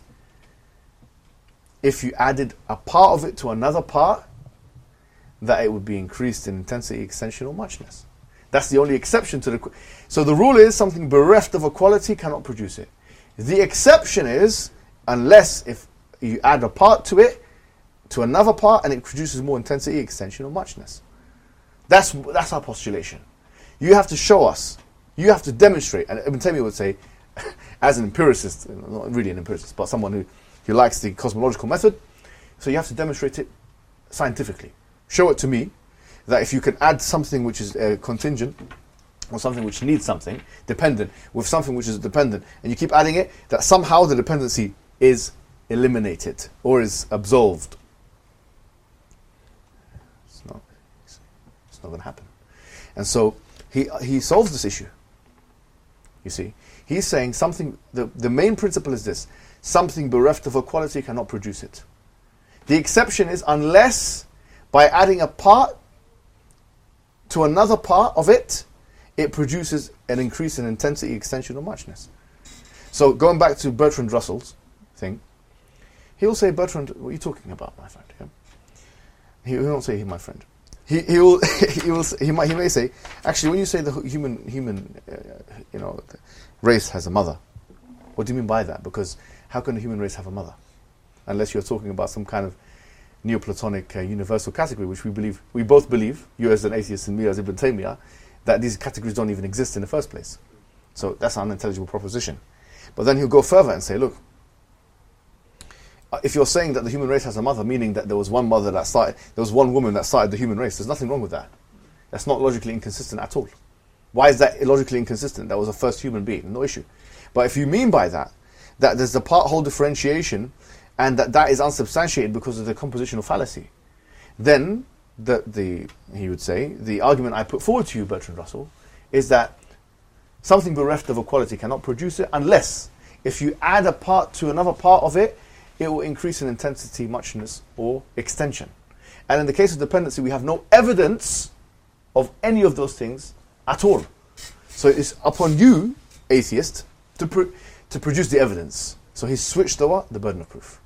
if you added a part of it to another part, that it would be increased in intensity, extension, or muchness. That's the only exception to the... Qu- so the rule is something bereft of a quality cannot produce it. The exception is unless if you add a part to it, to another part, and it produces more intensity, extension, or muchness. That's that's our postulation. You have to show us. You have to demonstrate. And Ibn Taymiyyah would say, as an empiricist, not really an empiricist, but someone who, who likes the cosmological method, so you have to demonstrate it scientifically. Show it to me that if you can add something which is uh, contingent, or something which needs something, dependent, with something which is dependent, and you keep adding it, that somehow the dependency is eliminated, or is absolved. It's not, it's not going to happen. And so, he he solves this issue. You see, he's saying something, the, the main principle is this: something bereft of a quality cannot produce it. The exception is unless by adding a part to another part of it, it produces an increase in intensity, extension, or muchness. So going back to Bertrand Russell's thing, he'll say, Bertrand, what are you talking about, my friend? Yeah? He, he won't say, he, my friend. He he will he will he might he may say, actually, when you say the human human uh, you know the race has a mother, what do you mean by that? Because how can the human race have a mother, unless you're talking about some kind of Neoplatonic uh, universal category, which we believe we both believe, you as an atheist and me as Ibn Taymiyyah, that these categories don't even exist in the first place. So that's an unintelligible proposition. But then he'll go further and say, look, if you're saying that the human race has a mother, meaning that there was one mother that started, there was one woman that started the human race, there's nothing wrong with that. That's not logically inconsistent at all. Why is that illogically inconsistent? That was a first human being, no issue. But if you mean by that, that there's the part-whole differentiation, and that that is unsubstantiated because of the compositional fallacy, then the, the he would say, the argument I put forward to you, Bertrand Russell, is that something bereft of a quality cannot produce it unless, if you add a part to another part of it, it will increase in intensity, muchness, or extension. And in the case of dependency, we have no evidence of any of those things at all. So it's upon you, atheist, to pr- to produce the evidence. So he's switched the what? The burden of proof.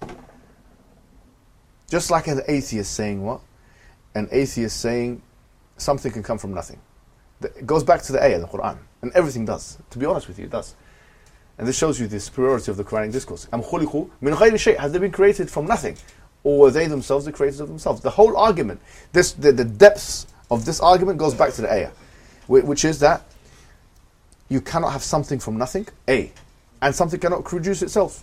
Just like an atheist saying what? An atheist saying something can come from nothing. It goes back to the ayah, the Quran. And everything does. To be honest with you, it does. And this shows you the superiority of the Quranic discourse. Am khuliqu min ghayri shay'. Have they been created from nothing? Or were they themselves the creators of themselves? The whole argument, this the, the depths of this argument goes back to the ayah, which is that you cannot have something from nothing, A, and something cannot produce itself.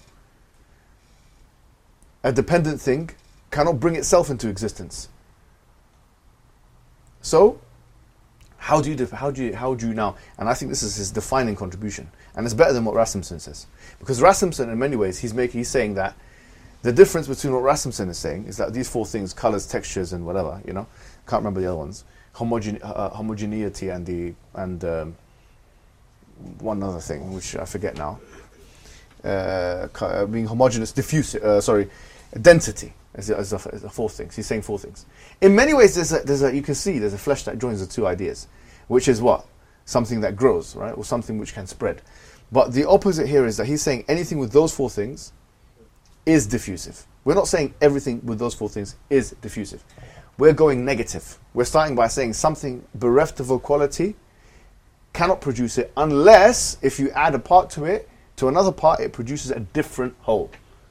A dependent thing cannot bring itself into existence. So, how do you def- how do you how do you now? And I think this is his defining contribution, and it's better than what Rasmussen says, because Rasmussen, in many ways, he's making he's saying that the difference between what Rasmussen is saying is that these four things, colors, textures, and whatever, you know, can't remember the other ones, homogene- uh, homogeneity and the and um, one other thing which I forget now, uh, uh, being homogeneous, diffuse, uh, sorry, density. As a, as, a, as a four things. He's saying four things. In many ways, there's a, there's a, you can see there's a flesh that joins the two ideas, which is what? Something that grows, right? Or something which can spread. But the opposite here is that he's saying anything with those four things is diffusive. We're not saying everything with those four things is diffusive. We're going negative. We're starting by saying something bereft of a quality cannot produce it unless if you add a part to it, to another part, it produces a different whole.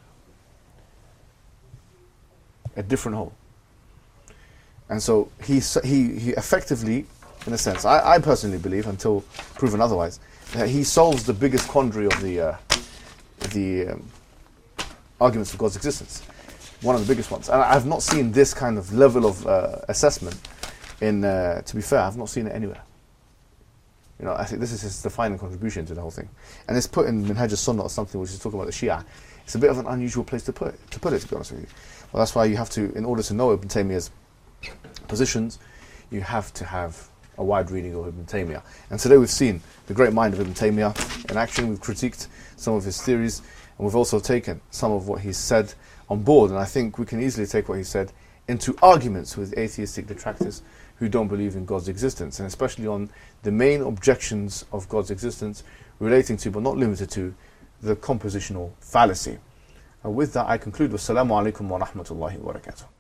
A different whole. And so he he he effectively, in a sense, I, I personally believe, until proven otherwise, that he solves the biggest quandary of the uh, the um, arguments for God's existence. One of the biggest ones. And I have not seen this kind of level of uh, assessment in, uh, to be fair, I've not seen it anywhere. You know, I think this is his defining contribution to the whole thing. And it's put in Minhaj al-Sunnah or something which is talking about the Shia. It's a bit of an unusual place to put it, to put it, to be honest with you. Well, that's why you have to, in order to know Ibn Taymiyyah's positions, you have to have a wide reading of Ibn Taymiyyah. And today we've seen the great mind of Ibn Taymiyyah in action. We've critiqued some of his theories, and we've also taken some of what he's said on board. And I think we can easily take what he said into arguments with atheistic detractors who don't believe in God's existence, and especially on the main objections of God's existence relating to, but not limited to, the compositional fallacy. And with that, I conclude. Wassalamu alaikum wa rahmatullahi wa barakatuh.